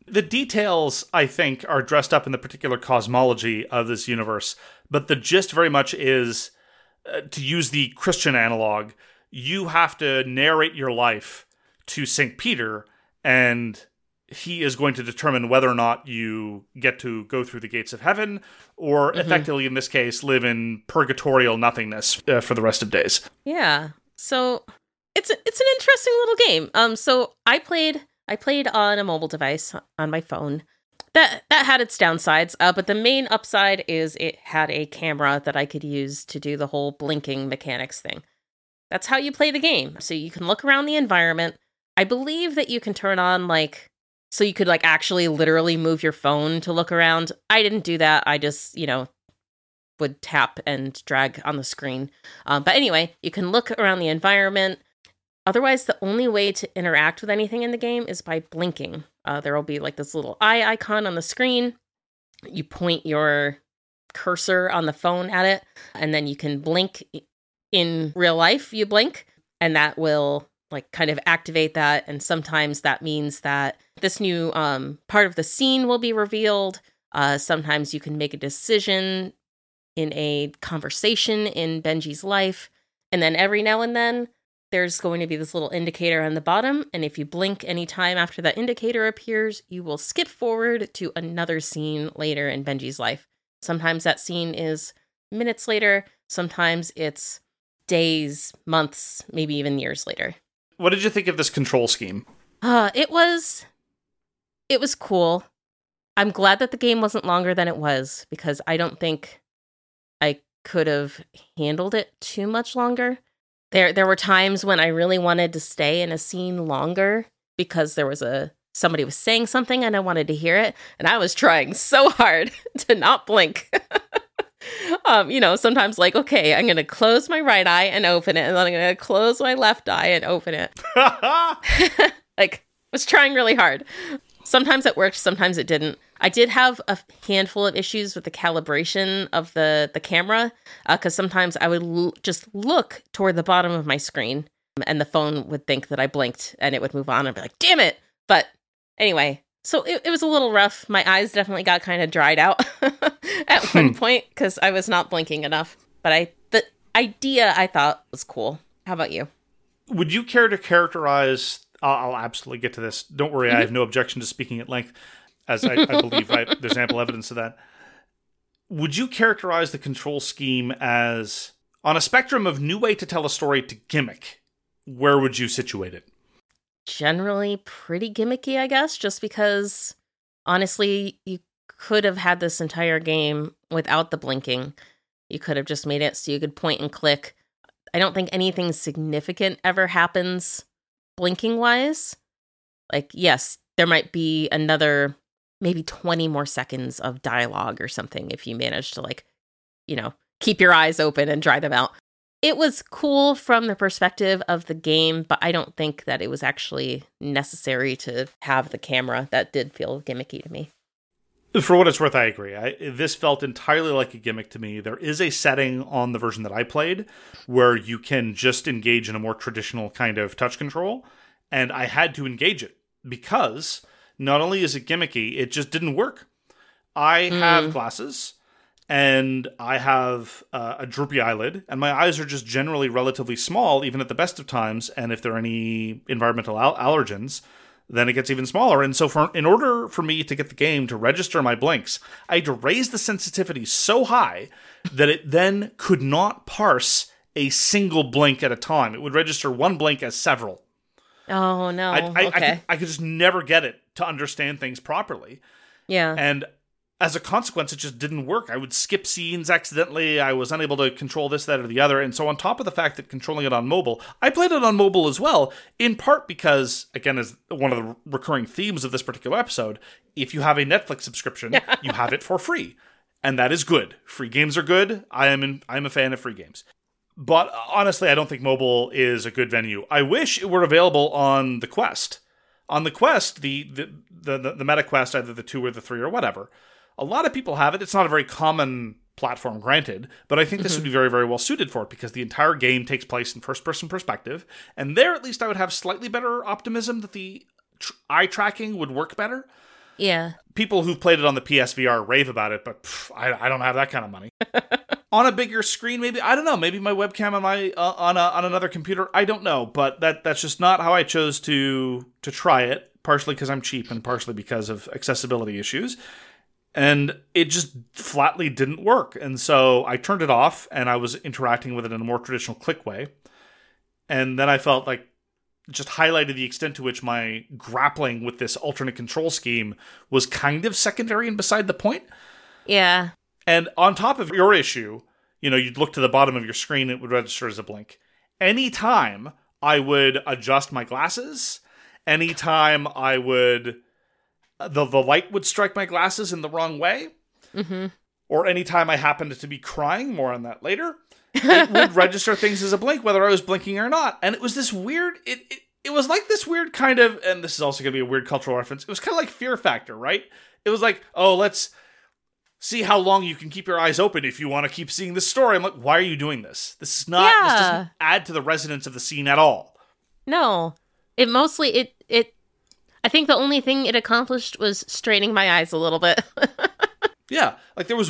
The details, I think, are dressed up in the particular cosmology of this universe, but the gist very much is, to use the Christian analog, you have to narrate your life to St. Peter, and he is going to determine whether or not you get to go through the gates of heaven, or effectively, in this case, live in purgatorial nothingness for the rest of days. Yeah. So it's an interesting little game. So I played on a mobile device on my phone. That had its downsides, but the main upside is it had a camera that I could use to do the whole blinking mechanics thing. That's how you play the game. So you can look around the environment. I believe that you can turn on, so you could, actually literally move your phone to look around. I didn't do that. I just, would tap and drag on the screen. But anyway, you can look around the environment. Otherwise, the only way to interact with anything in the game is by blinking. There will be this little eye icon on the screen. You point your cursor on the phone at it, and then you can blink. In real life, you blink, and that will kind of activate that. And sometimes that means that this new part of the scene will be revealed. Sometimes you can make a decision in a conversation in Benji's life. And then every now and then, there's going to be this little indicator on the bottom, and if you blink any time after that indicator appears, you will skip forward to another scene later in Benji's life. Sometimes that scene is minutes later, sometimes it's days, months, maybe even years later. What did you think of this control scheme? It was cool. I'm glad that the game wasn't longer than it was, because I don't think I could have handled it too much longer. There were times when I really wanted to stay in a scene longer because there was somebody was saying something and I wanted to hear it, and I was trying so hard to not blink. Sometimes okay, I'm going to close my right eye and open it, and then I'm going to close my left eye and open it. Was trying really hard. Sometimes it worked, sometimes it didn't. I did have a handful of issues with the calibration of the camera, because sometimes I would just look toward the bottom of my screen, and the phone would think that I blinked, and it would move on, and I'd be like, damn it! But anyway, so it was a little rough. My eyes definitely got kind of dried out at one point, because I was not blinking enough. But the idea, I thought, was cool. How about you? Would you care to characterize... I'll absolutely get to this. Don't worry, I have no objection to speaking at length, as I believe there's ample evidence of that. Would you characterize the control scheme as, on a spectrum of new way to tell a story to gimmick, where would you situate it? Generally pretty gimmicky, I guess, just because, honestly, you could have had this entire game without the blinking. You could have just made it so you could point and click. I don't think anything significant ever happens blinking wise. Yes, there might be another maybe 20 more seconds of dialogue or something if you manage to keep your eyes open and dry them out. It was cool from the perspective of the game, but I don't think that it was actually necessary to have the camera. That did feel gimmicky to me. For what it's worth, I agree. This felt entirely like a gimmick to me. There is a setting on the version that I played where you can just engage in a more traditional kind of touch control, and I had to engage it because not only is it gimmicky, it just didn't work. I have glasses, and I have a droopy eyelid, and my eyes are just generally relatively small, even at the best of times, and if there are any environmental allergens, then it gets even smaller. And so in order for me to get the game to register my blinks, I had to raise the sensitivity so high that it then could not parse a single blink at a time. It would register one blink as several. Oh, no. I could just never get it to understand things properly. Yeah. And as a consequence, it just didn't work. I would skip scenes accidentally. I was unable to control this, that, or the other. And so on top of the fact that controlling it on mobile, I played it on mobile as well, in part because, again, as one of the recurring themes of this particular episode, if you have a Netflix subscription, you have it for free. And that is good. Free games are good. I'm a fan of free games. But honestly, I don't think mobile is a good venue. I wish it were available on the Quest. On the Quest, the Meta Quest, either the 2 or the 3 or whatever, a lot of people have it. It's not a very common platform, granted, but I think this would be very, very well suited for it because the entire game takes place in first-person perspective, and there at least I would have slightly better optimism that the eye tracking would work better. Yeah. People who've played it on the PSVR rave about it, but I don't have that kind of money. On a bigger screen, maybe, I don't know, maybe my webcam on my on another computer, I don't know, but that's just not how I chose to try it, partially because I'm cheap and partially because of accessibility issues. And it just flatly didn't work. And so I turned it off and I was interacting with it in a more traditional click way. And then I felt like it just highlighted the extent to which my grappling with this alternate control scheme was kind of secondary and beside the point. Yeah. And on top of your issue, you'd look to the bottom of your screen, it would register as a blink. Anytime I would adjust my glasses, anytime I would... The light would strike my glasses in the wrong way, or anytime I happened to be crying, more on that later, it would register things as a blink, whether I was blinking or not. And it was this weird, it was like this weird kind of, and this is also going to be a weird cultural reference, it was kind of like Fear Factor, right? It was like, oh, let's see how long you can keep your eyes open if you want to keep seeing this story. I'm like, why are you doing this? This is not, This doesn't add to the resonance of the scene at all. No. It mostly, I think the only thing it accomplished was straining my eyes a little bit. Yeah, like there's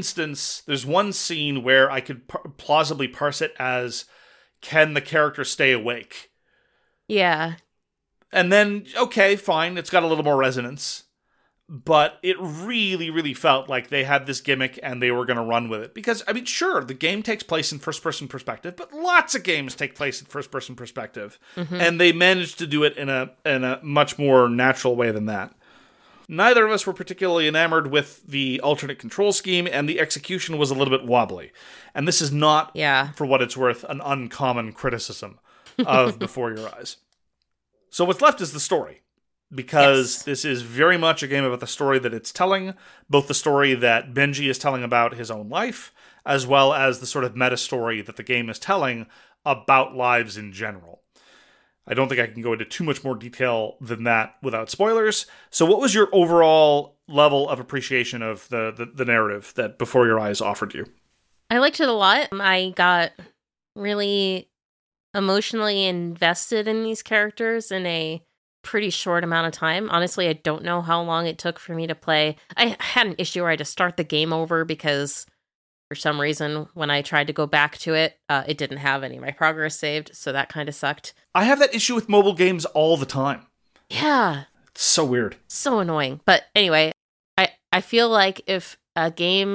one scene where I could plausibly parse it as, can the character stay awake? Yeah. And then, okay, fine, it's got a little more resonance. But it really, really felt like they had this gimmick and they were going to run with it. Because, I mean, sure, the game takes place in first-person perspective, but lots of games take place in first-person perspective. And they managed to do it in a much more natural way than that. Neither of us were particularly enamored with the alternate control scheme, and the execution was a little bit wobbly. And this is not, for what it's worth, an uncommon criticism of Before Your Eyes. So what's left is the story. Because this is very much a game about the story that it's telling, both the story that Benji is telling about his own life, as well as the sort of meta story that the game is telling about lives in general. I don't think I can go into too much more detail than that without spoilers. So what was your overall level of appreciation of the narrative that Before Your Eyes offered you? I liked it a lot. I got really emotionally invested in these characters in a pretty short amount of time. Honestly, I don't know how long it took for me to play. I had an issue where I had to start the game over because for some reason when I tried to go back to it, it didn't have any of my progress saved, so that kind of sucked. I have that issue with mobile games all the time. Yeah. It's so weird. So annoying. But anyway, I feel like if a game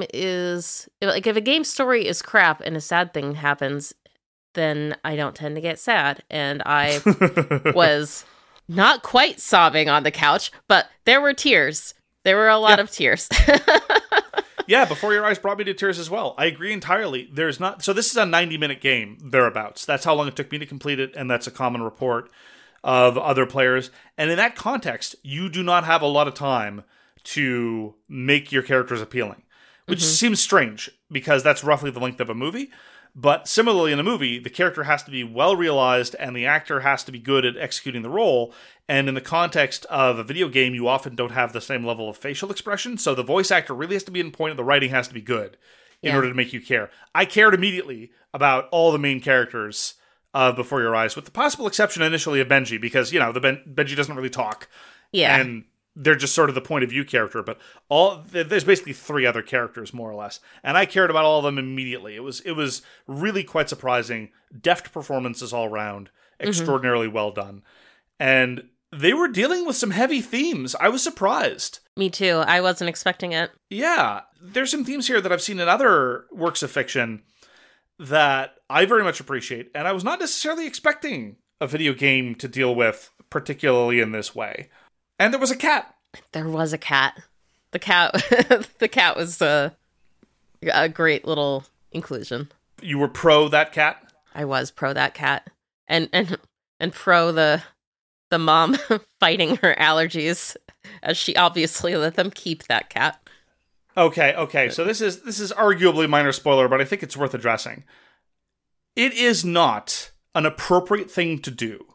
story is crap and a sad thing happens, then I don't tend to get sad. And I was not quite sobbing on the couch, but there were tears. There were a lot of tears. Yeah, Before Your Eyes brought me to tears as well. I agree entirely. So this is a 90-minute game, thereabouts. That's how long it took me to complete it, and that's a common report of other players. And in that context, you do not have a lot of time to make your characters appealing, which seems strange, because that's roughly the length of a movie. But similarly in a movie, the character has to be well realized and the actor has to be good at executing the role. And in the context of a video game, you often don't have the same level of facial expression. So the voice actor really has to be in point and the writing has to be good in order to make you care. I cared immediately about all the main characters of Before Your Eyes, with the possible exception initially of Benji, because, Benji doesn't really talk. Yeah. And they're just sort of the point of view character, but there's basically 3 other characters, more or less. And I cared about all of them immediately. It was really quite surprising. Deft performances all around. Extraordinarily well done. And they were dealing with some heavy themes. I was surprised. Me too. I wasn't expecting it. Yeah. There's some themes here that I've seen in other works of fiction that I very much appreciate, and I was not necessarily expecting a video game to deal with, particularly in this way. And there was a cat. There was a cat. The cat was a great little inclusion. You were pro that cat? I was pro that cat. And pro the mom fighting her allergies, as she obviously let them keep that cat. Okay. So this is arguably a minor spoiler, but I think it's worth addressing. It is not an appropriate thing to do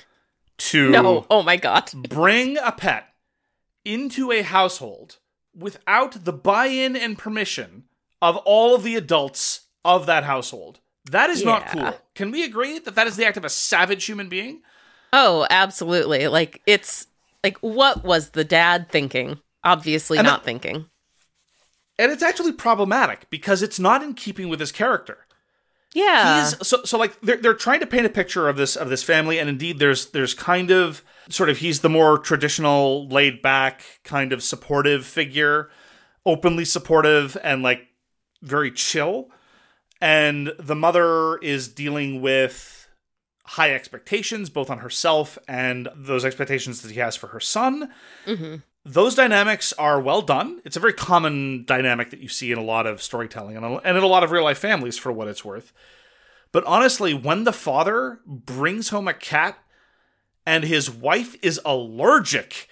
no, oh my god, bring a pet into a household without the buy-in and permission of all of the adults of that household. That is not cool. Can we agree that is the act of a savage human being? Oh, absolutely. Like, it's Like, what was the dad thinking? Obviously not thinking. And it's actually problematic because it's not in keeping with his character. Yeah. So like they're trying to paint a picture of this family, and indeed there's kind of sort of he's the more traditional, laid back, kind of supportive figure, openly supportive and like very chill. And the mother is dealing with high expectations, both on herself and those expectations that he has for her son. Mm-hmm. Those dynamics are well done. It's a very common dynamic that you see in a lot of storytelling and in a lot of real life families, for what it's worth. But honestly, when the father brings home a cat and his wife is allergic,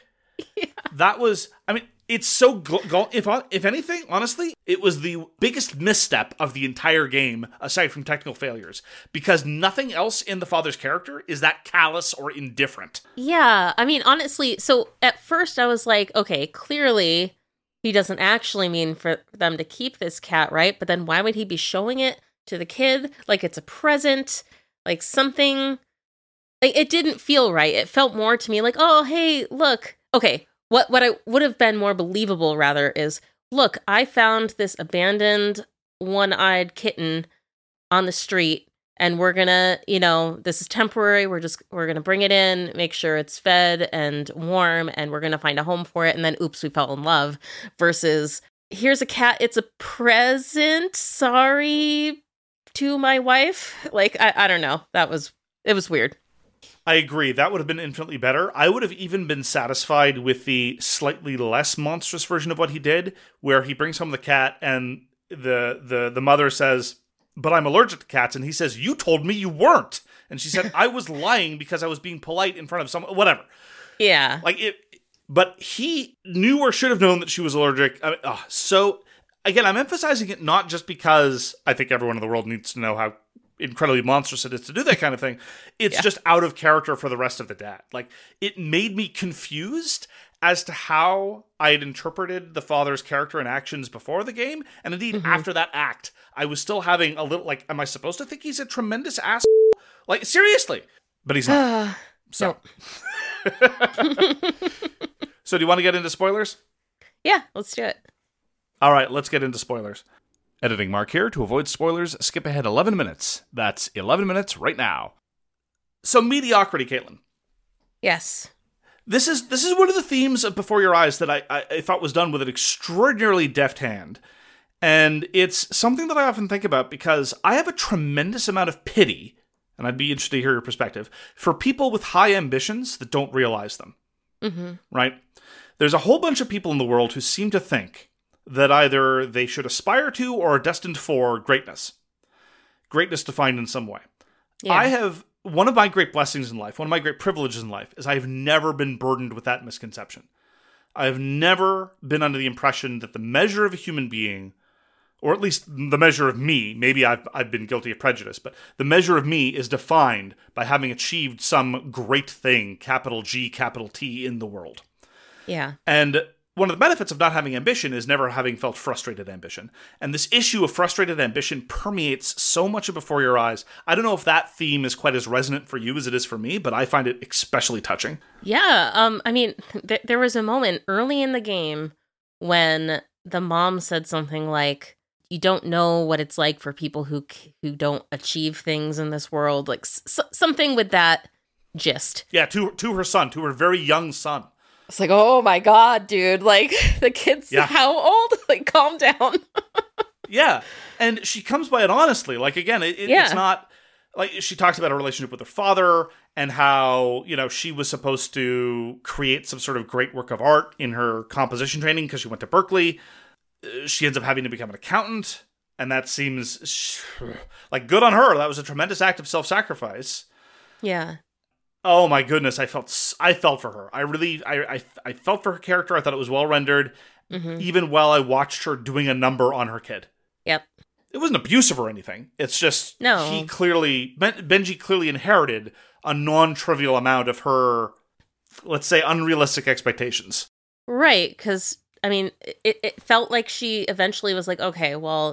that was, I mean, it's so, if anything, honestly, it was the biggest misstep of the entire game, aside from technical failures, because nothing else in the father's character is that callous or indifferent. Yeah, I mean, honestly, so at first I was like, okay, clearly he doesn't actually mean for them to keep this cat, right? But then why would he be showing it to the kid like it's a present, like something, like it didn't feel right. It felt more to me like, oh, hey, look, okay. What I would have been more believable, rather, is, look, I found this abandoned, one-eyed kitten on the street, and we're gonna, this is temporary, we're gonna bring it in, make sure it's fed and warm, and we're gonna find a home for it, and then, oops, we fell in love, versus, here's a cat, it's a present, sorry to my wife. Like, I don't know, it was weird. I agree. That would have been infinitely better. I would have even been satisfied with the slightly less monstrous version of what he did, where he brings home the cat and the mother says, "But I'm allergic to cats." And he says, "You told me you weren't." And she said, "I was lying because I was being polite in front of someone," whatever. Yeah. Like it, but he knew or should have known that she was allergic. I mean, so again, I'm emphasizing it not just because I think everyone in the world needs to know how incredibly monstrous it is to do that kind of thing. It's just out of character for the rest of the dad. Like, it made me confused as to how I had interpreted the father's character and actions before the game. And indeed, after that act, I was still having a little, like, am I supposed to think he's a tremendous ass? Like, seriously. But he's not. So. So do you want to get into spoilers? Yeah, let's do it. All right, let's get into spoilers. Editing Mark here. To avoid spoilers, skip ahead 11 minutes. That's 11 minutes right now. So, mediocrity, Caitlin. Yes. This is one of the themes of Before Your Eyes that I thought was done with an extraordinarily deft hand. And it's something that I often think about because I have a tremendous amount of pity, and I'd be interested to hear your perspective, for people with high ambitions that don't realize them. Mm-hmm. Right? There's a whole bunch of people in the world who seem to think that either they should aspire to or are destined for greatness. Greatness defined in some way. Yeah. One of my great blessings in life, one of my great privileges in life, is I have never been burdened with that misconception. I have never been under the impression that the measure of a human being, or at least the measure of me, maybe I've been guilty of prejudice, but the measure of me is defined by having achieved some great thing, capital G, capital T, in the world. Yeah. And one of the benefits of not having ambition is never having felt frustrated ambition. And this issue of frustrated ambition permeates so much of Before Your Eyes. I don't know if that theme is quite as resonant for you as it is for me, but I find it especially touching. Yeah, I mean, there was a moment early in the game when the mom said something like, you don't know what it's like for people who don't achieve things in this world, like something with that gist. Yeah, to her son, to her very young son. It's like, oh my God, dude. Like, the kid's how old? Like, calm down. Yeah. And she comes by it honestly. Like, again, it's not, like, she talks about her relationship with her father and how, she was supposed to create some sort of great work of art in her composition training because she went to Berkeley. She ends up having to become an accountant. And that seems, like, good on her. That was a tremendous act of self-sacrifice. Yeah. Oh my goodness, I felt for her. I felt for her character. I thought it was well rendered, even while I watched her doing a number on her kid. Yep. It wasn't abusive or anything. It's just no. Benji clearly inherited a non-trivial amount of her, let's say, unrealistic expectations. Right, because I mean, it felt like she eventually was like, okay, well,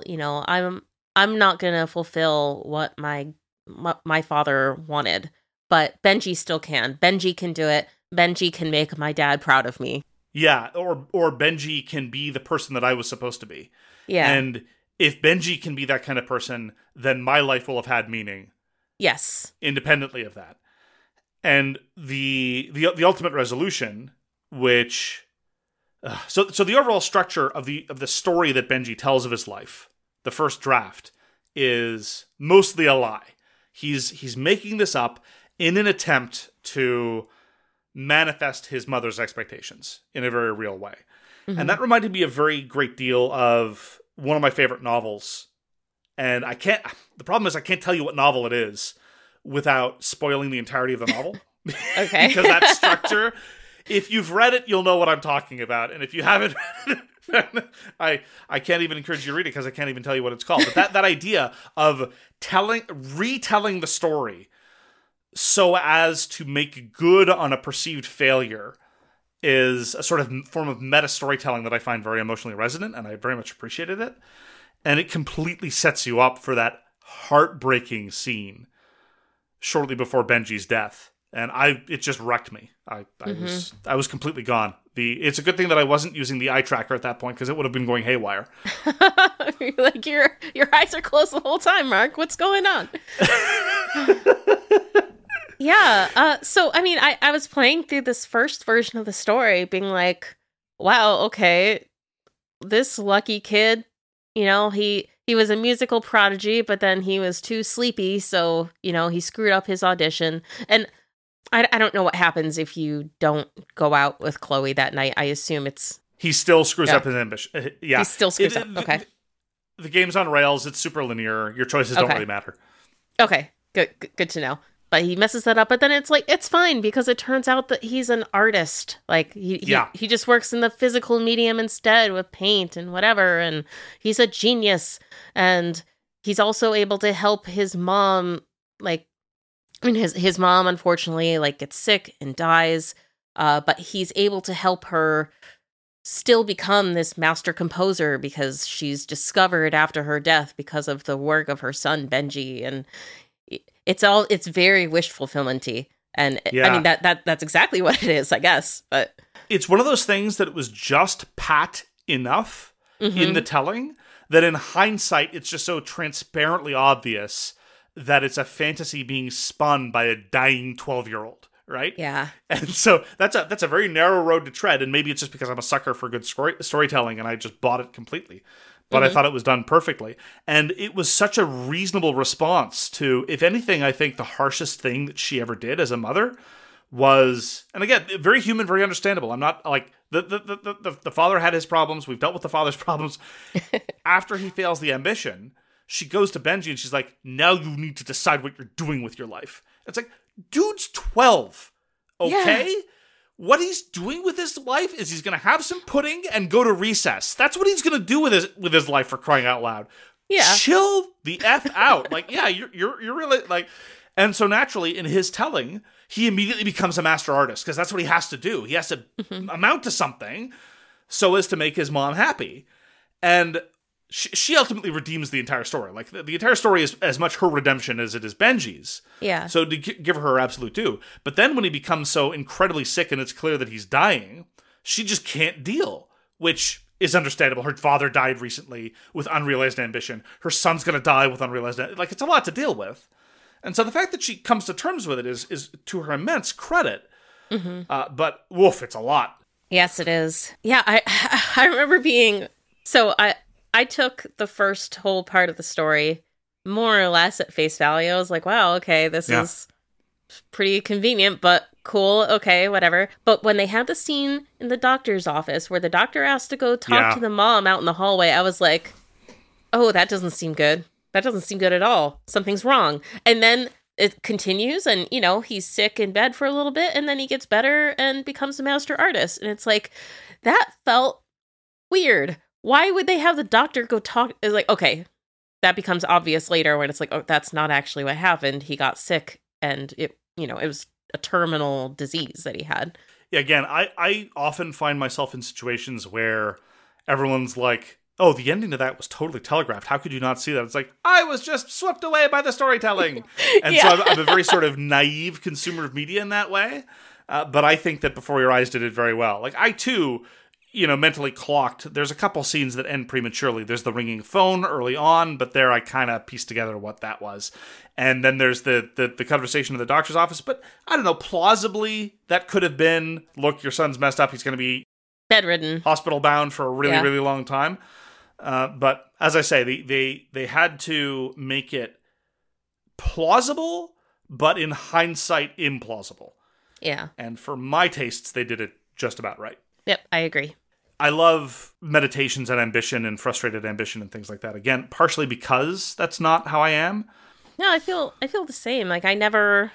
I'm not gonna fulfill what my father wanted. But Benji still can. Benji can do it. Benji can make my dad proud of me. Yeah, or Benji can be the person that I was supposed to be. Yeah. And if Benji can be that kind of person, then my life will have had meaning. Yes. Independently of that. And the ultimate resolution, which so the overall structure of the story that Benji tells of his life, the first draft, is mostly a lie. He's making this up in an attempt to manifest his mother's expectations in a very real way. Mm-hmm. And that reminded me a very great deal of one of my favorite novels. And the problem is I can't tell you what novel it is without spoiling the entirety of the novel. Okay. Because that structure, if you've read it, you'll know what I'm talking about. And if you haven't read it, I can't even encourage you to read it because I can't even tell you what it's called. But that idea of retelling the story so as to make good on a perceived failure is a sort of form of meta storytelling that I find very emotionally resonant, and I very much appreciated it. And it completely sets you up for that heartbreaking scene shortly before Benji's death. And it just wrecked me. I was completely gone. It's a good thing that I wasn't using the eye tracker at that point because it would have been going haywire. You're like, your eyes are closed the whole time, Mark. What's going on? Yeah. So, I mean, I was playing through this first version of the story being like, wow, okay, this lucky kid, he was a musical prodigy, but then he was too sleepy. So, he screwed up his audition. And I don't know what happens if you don't go out with Chloe that night. I assume he still screws up his ambition. Yeah. He still screws up. Okay. The game's on rails. It's super linear. Your choices don't really matter. Okay. Good to know. But he messes that up. But then it's like, it's fine because it turns out that he's an artist. Like he just works in the physical medium instead with paint and whatever. And he's a genius. And he's also able to help his mom, his mom, unfortunately, gets sick and dies, but he's able to help her still become this master composer because she's discovered after her death because of the work of her son, Benji. And it's very wish fulfillment-y. And I mean, that's exactly what it is, I guess. But it's one of those things that it was just pat enough in the telling that in hindsight, it's just so transparently obvious that it's a fantasy being spun by a dying 12-year-old, right? Yeah. And so that's a very narrow road to tread, and maybe it's just because I'm a sucker for good storytelling and I just bought it completely. But I thought it was done perfectly. And it was such a reasonable response to, if anything, I think the harshest thing that she ever did as a mother was, and again, very human, very understandable. I'm not like, the father had his problems. We've dealt with the father's problems. After he fails the ambition, she goes to Benji and she's like, now you need to decide what you're doing with your life. It's like, dude's 12, okay? Yeah. What he's doing with his life is he's going to have some pudding and go to recess. That's what he's going to do with his life, for crying out loud. Yeah. Chill the F out. You're really like, and so naturally in his telling, he immediately becomes a master artist because that's what he has to do. He has to amount to something so as to make his mom happy. And she ultimately redeems the entire story. Like, the entire story is as much her redemption as it is Benji's. Yeah. So to give her absolute due. But then when he becomes so incredibly sick and it's clear that he's dying, she just can't deal, which is understandable. Her father died recently with unrealized ambition. Her son's going to die with unrealized ambition. Like, it's a lot to deal with. And so the fact that she comes to terms with it is to her immense credit. But, woof, it's a lot. Yes, it is. Yeah, I remember being... So I took the first whole part of the story more or less at face value. I was like, wow, okay, this is pretty convenient, but cool, okay, whatever. But when they had the scene in the doctor's office where the doctor asked to go talk to the mom out in the hallway, I was like, oh, that doesn't seem good. That doesn't seem good at all. Something's wrong. And then it continues and, he's sick in bed for a little bit and then he gets better and becomes a master artist. And it's like, that felt weird. Why would they have the doctor go talk? It's like, okay, that becomes obvious later when it's like, oh, that's not actually what happened. He got sick and it was a terminal disease that he had. Yeah, again, I often find myself in situations where everyone's like, oh, the ending to that was totally telegraphed. How could you not see that? It's like, I was just swept away by the storytelling. And so I'm a very sort of naive consumer of media in that way. But I think that Before Your Eyes did it very well. Like, I too, mentally clocked. There's a couple scenes that end prematurely. There's the ringing phone early on, but there I kind of pieced together what that was. And then there's the conversation in the doctor's office. But I don't know, plausibly, that could have been, look, your son's messed up. He's going to be bedridden, hospital bound for a really, really long time. But as I say, they had to make it plausible, but in hindsight, implausible. Yeah. And for my tastes, they did it just about right. Yep, I agree. I love meditations and ambition and frustrated ambition and things like that. Again, partially because that's not how I am. No, I feel the same. Like I never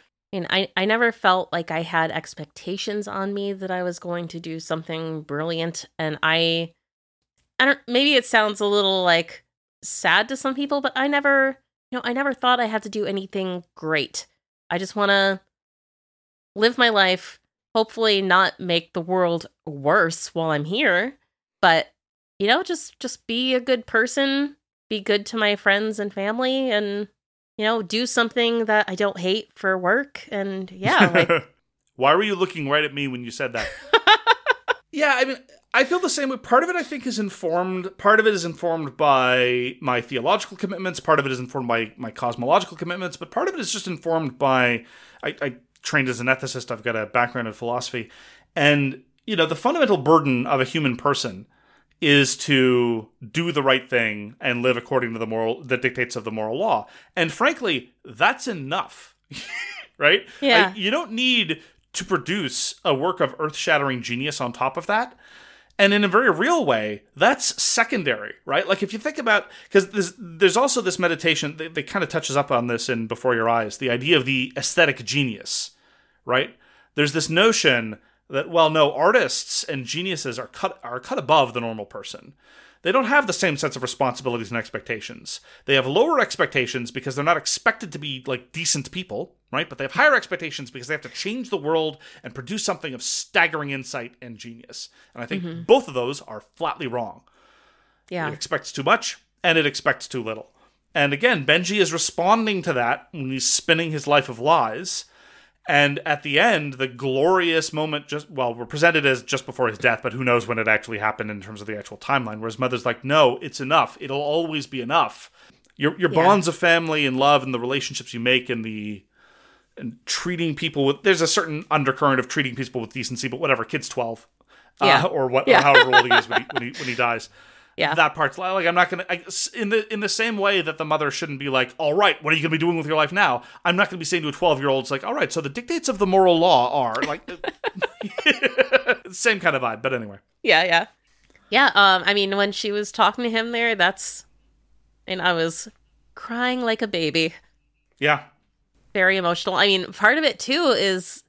felt like I had expectations on me that I was going to do something brilliant. And I don't, maybe it sounds a little like sad to some people, but I never thought I had to do anything great. I just want to live my life, hopefully not make the world worse while I'm here, but just be a good person, be good to my friends and family, and do something that I don't hate for work. And Why were you looking right at me when you said that? Yeah, I mean, I feel the same way. Part of it, I think, is informed. Part of it is informed by my theological commitments. Part of it is informed by my cosmological commitments. But part of it is just informed by, I trained as an ethicist. I've got a background in philosophy. And, the fundamental burden of a human person is to do the right thing and live according to the dictates of the moral law. And frankly, that's enough, right? Yeah. You don't need to produce a work of earth-shattering genius on top of that. And in a very real way, that's secondary, right? Like if you think about, because there's also this meditation, they kind of touches up on this in Before Your Eyes, the idea of the aesthetic genius, right? There's this notion that, well, no, artists and geniuses are cut above the normal person. They don't have the same sense of responsibilities and expectations. They have lower expectations because they're not expected to be like decent people, right? But they have higher expectations because they have to change the world and produce something of staggering insight and genius. And I think both of those are flatly wrong. Yeah. It expects too much and it expects too little. And again, Benji is responding to that when he's spinning his life of lies. And at the end, the glorious moment we're presented as just before his death, but who knows when it actually happened in terms of the actual timeline, where his mother's like, no, it's enough. It'll always be enough. Your bonds of family and love and the relationships you make and treating people with, there's a certain undercurrent of treating people with decency, but whatever, kid's 12. Or however old he is when he dies. Yeah. That part's like, I'm not going to, in the same way that the mother shouldn't be like, all right, what are you going to be doing with your life now? I'm not going to be saying to a 12-year-old, it's like, all right, so the dictates of the moral law are like, same kind of vibe, but anyway. Yeah. I mean, when she was talking to him there, I was crying like a baby. Yeah. Very emotional. I mean, part of it too is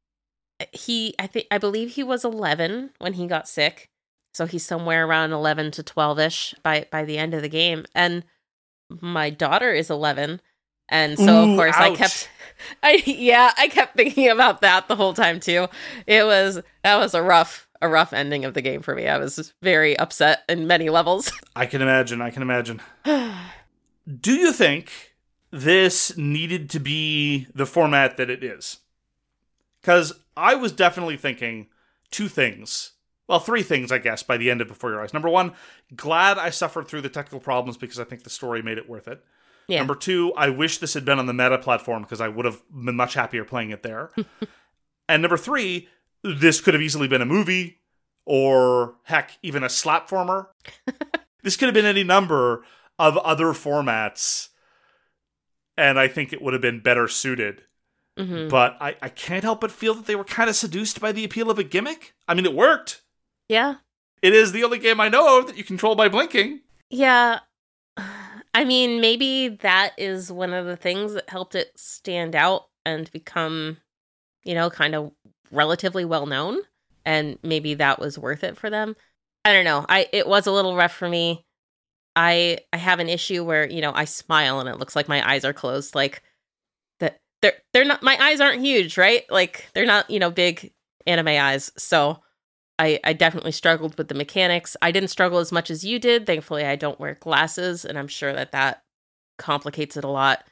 I believe he was 11 when he got sick. So he's somewhere around 11 to 12-ish by the end of the game. And my daughter is 11. And so, of course, ouch. I kept thinking about that the whole time, too. That was a rough ending of the game for me. I was very upset in many levels. I can imagine. Do you think this needed to be the format that it is? Because I was definitely thinking two things. Well, three things, I guess, by the end of Before Your Eyes. Number one, glad I suffered through the technical problems because I think the story made it worth it. Yeah. Number two, I wish this had been on the Meta platform because I would have been much happier playing it there. And number three, this could have easily been a movie or, heck, even a slapformer. This could have been any number of other formats, and I think it would have been better suited. Mm-hmm. But I can't help but feel that they were kind of seduced by the appeal of a gimmick. I mean, it worked. Yeah. It is the only game I know of that you control by blinking. Yeah. I mean, maybe that is one of the things that helped it stand out and become, kind of relatively well known. And maybe that was worth it for them. I don't know. It was a little rough for me. I have an issue where, I smile and it looks like my eyes are closed. Like that they're not, my eyes aren't huge, right? Like they're not, big anime eyes. So I definitely struggled with the mechanics. I didn't struggle as much as you did. Thankfully, I don't wear glasses, and I'm sure that complicates it a lot.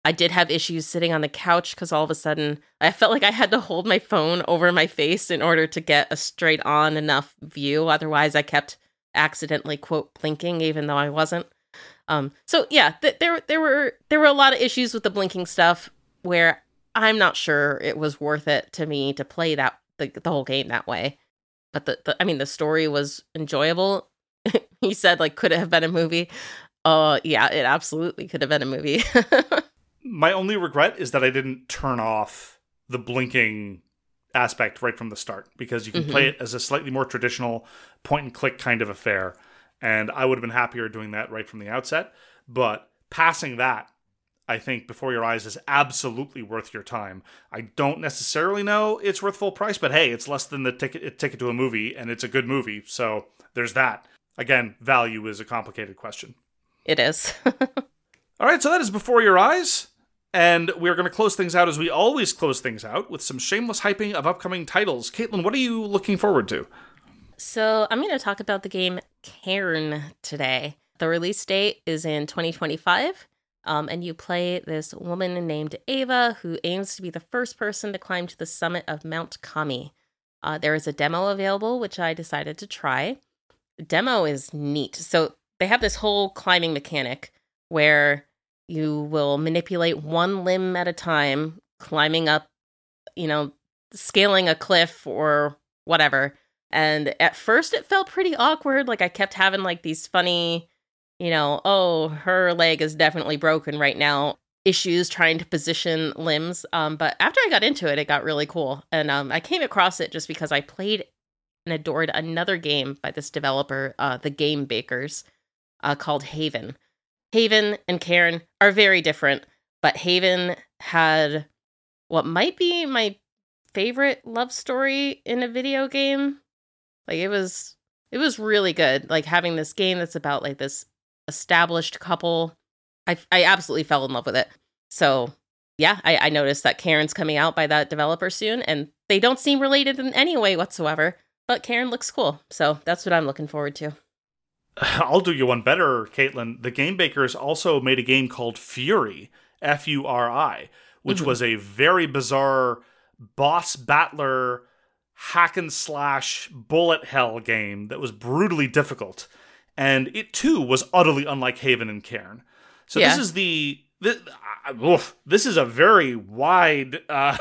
I did have issues sitting on the couch because all of a sudden I felt like I had to hold my phone over my face in order to get a straight on enough view. Otherwise, I kept accidentally, quote, blinking, even though I wasn't. So yeah, there were a lot of issues with the blinking stuff where I'm not sure it was worth it to me to play the whole game that way. But the story was enjoyable. He said, like, could it have been a movie? Yeah, it absolutely could have been a movie. My only regret is that I didn't turn off the blinking aspect right from the start, because you can play it as a slightly more traditional point and click kind of affair. And I would have been happier doing that right from the outset. But passing that, I think Before Your Eyes is absolutely worth your time. I don't necessarily know it's worth full price, but hey, it's less than the ticket to a movie, and it's a good movie. So there's that. Again, value is a complicated question. It is. All right, so that is Before Your Eyes. And we're going to close things out as we always close things out with some shameless hyping of upcoming titles. Caitlin, what are you looking forward to? So I'm going to talk about the game Cairn today. The release date is in 2025, and you play this woman named Ava who aims to be the first person to climb to the summit of Mount Kami. There is a demo available, which I decided to try. The demo is neat. So they have this whole climbing mechanic where you will manipulate one limb at a time, climbing up, scaling a cliff or whatever. And at first it felt pretty awkward. Like I kept having like these funny, her leg is definitely broken right now issues trying to position limbs. But after I got into it, it got really cool. And I came across it just because I played and adored another game by this developer, the Game Bakers, called Haven. Haven and Cairn are very different, but Haven had what might be my favorite love story in a video game. Like it was really good. Like having this game that's about like this established couple. I absolutely fell in love with it. So yeah, I noticed that Cairn's coming out by that developer soon, and they don't seem related in any way whatsoever, but Cairn looks cool. So that's what I'm looking forward to. I'll do you one better, Caitlin. The Game Bakers also made a game called Furi, F-U-R-I, which was a very bizarre boss battler hack and slash bullet hell game that was brutally difficult. And it too was utterly unlike Haven and Cairn. So this is a very wide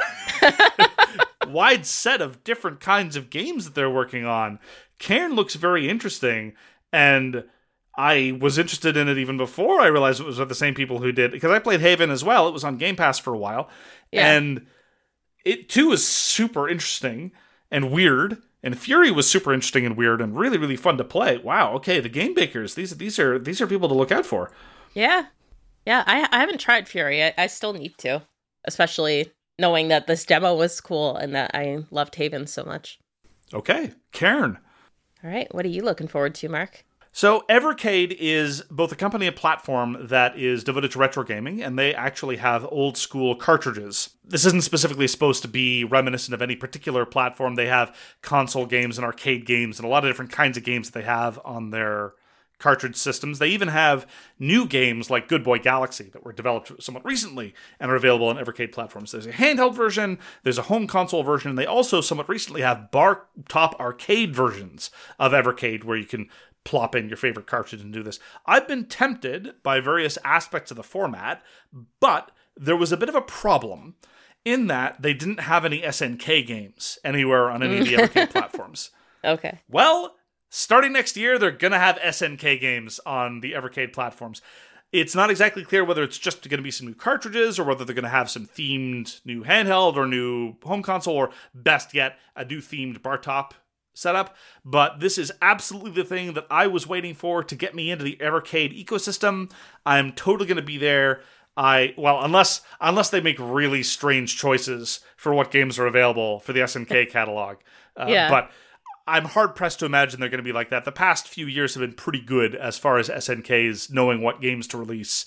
wide set of different kinds of games that they're working on. Cairn looks very interesting. And I was interested in it even before I realized it was with the same people who did, because I played Haven as well. It was on Game Pass for a while. Yeah. And it too is super interesting and weird. And Furi was super interesting and weird and really, really fun to play. Wow, okay, the Game Bakers, these are people to look out for. Yeah. Yeah, I haven't tried Furi. I still need to. Especially knowing that this demo was cool and that I loved Haven so much. Okay, Cairn. All right, what are you looking forward to, Mark? So Evercade is both a company and platform that is devoted to retro gaming, and they actually have old school cartridges. This isn't specifically supposed to be reminiscent of any particular platform. They have console games and arcade games and a lot of different kinds of games that they have on their cartridge systems. They even have new games like Good Boy Galaxy that were developed somewhat recently and are available on Evercade platforms. There's a handheld version, there's a home console version, and they also somewhat recently have bar top arcade versions of Evercade where you can plop in your favorite cartridge and do this. I've been tempted by various aspects of the format, but there was a bit of a problem in that they didn't have any SNK games anywhere on any of the Evercade platforms. Okay. Well, starting next year, they're going to have SNK games on the Evercade platforms. It's not exactly clear whether it's just going to be some new cartridges or whether they're going to have some themed new handheld or new home console or, best yet, a new themed bar top setup. But this is absolutely the thing that I was waiting for to get me into the Evercade ecosystem. I'm totally going to be there. Unless they make really strange choices for what games are available for the SNK catalog. But I'm hard-pressed to imagine they're going to be like that. The past few years have been pretty good as far as SNKs knowing what games to release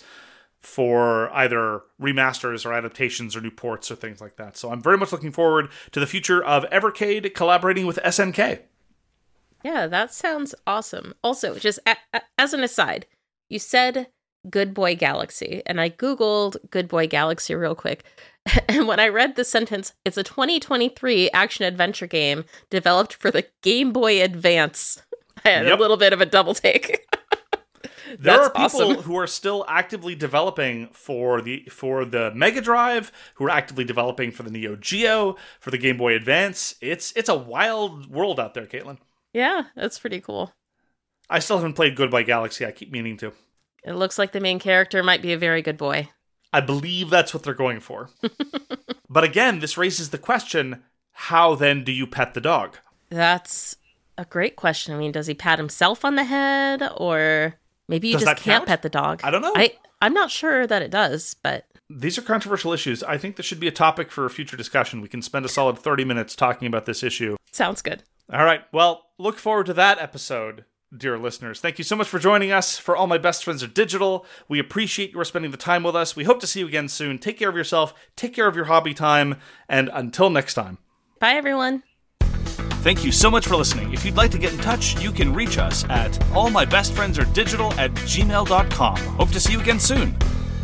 for either remasters or adaptations or new ports or things like that. So I'm very much looking forward to the future of Evercade collaborating with SNK. Yeah, that sounds awesome. Also, just as an aside, you said Good Boy Galaxy. And I Googled Good Boy Galaxy real quick. And when I read the sentence, it's a 2023 action-adventure game developed for the Game Boy Advance. I had a little bit of a double take. There are people awesome. who are still actively developing for the Mega Drive, who are actively developing for the Neo Geo, for the Game Boy Advance. It's a wild world out there, Caitlin. Yeah, that's pretty cool. I still haven't played Good Boy Galaxy. I keep meaning to. It looks like the main character might be a very good boy. I believe that's what they're going for. But again, this raises the question, how then do you pet the dog? That's a great question. I mean, does he pat himself on the head, or maybe you Does just that can't count? pet the dog? I don't know. I'm not sure that it does, but... These are controversial issues. I think this should be a topic for a future discussion. We can spend a solid 30 minutes talking about this issue. Sounds good. All right. Well, look forward to that episode, dear listeners. Thank you so much for joining us. For All My Best Friends Are Digital, we appreciate your spending the time with us. We hope to see you again soon. Take care of yourself. Take care of your hobby time. And until next time. Bye, everyone. Thank you so much for listening. If you'd like to get in touch, you can reach us at allmybestfriendsaredigital@gmail.com. Hope to see you again soon.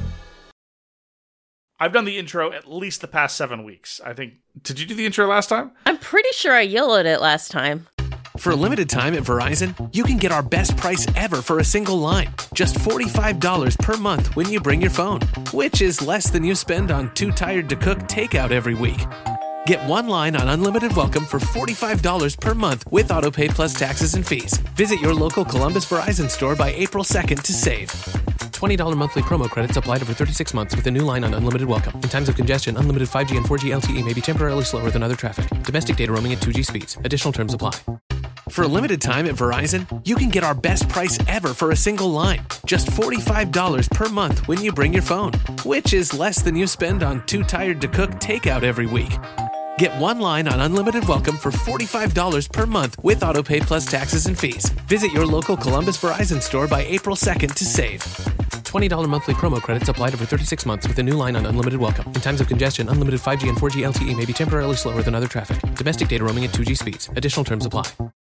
I've done the intro at least the past 7 weeks. I think. Did you do the intro last time? I'm pretty sure I yelled it last time. For a limited time at Verizon, you can get our best price ever for a single line. Just $45 per month when you bring your phone, which is less than you spend on Too Tired to Cook takeout every week. Get one line on unlimited welcome for $45 per month with AutoPay plus taxes and fees. Visit your local Columbus Verizon store by April 2nd to save. $20 monthly promo credits applied over 36 months with a new line on unlimited welcome. In times of congestion, unlimited 5G and 4G LTE may be temporarily slower than other traffic. Domestic data roaming at 2G speeds. Additional terms apply. For a limited time at Verizon, you can get our best price ever for a single line. Just $45 per month when you bring your phone, which is less than you spend on Too Tired to Cook takeout every week. Get one line on unlimited welcome for $45 per month with AutoPay plus taxes and fees. Visit your local Columbus Verizon store by April 2nd to save. $20 monthly promo credits applied over 36 months with a new line on unlimited welcome. In times of congestion, unlimited 5G and 4G LTE may be temporarily slower than other traffic. Domestic data roaming at 2G speeds. Additional terms apply.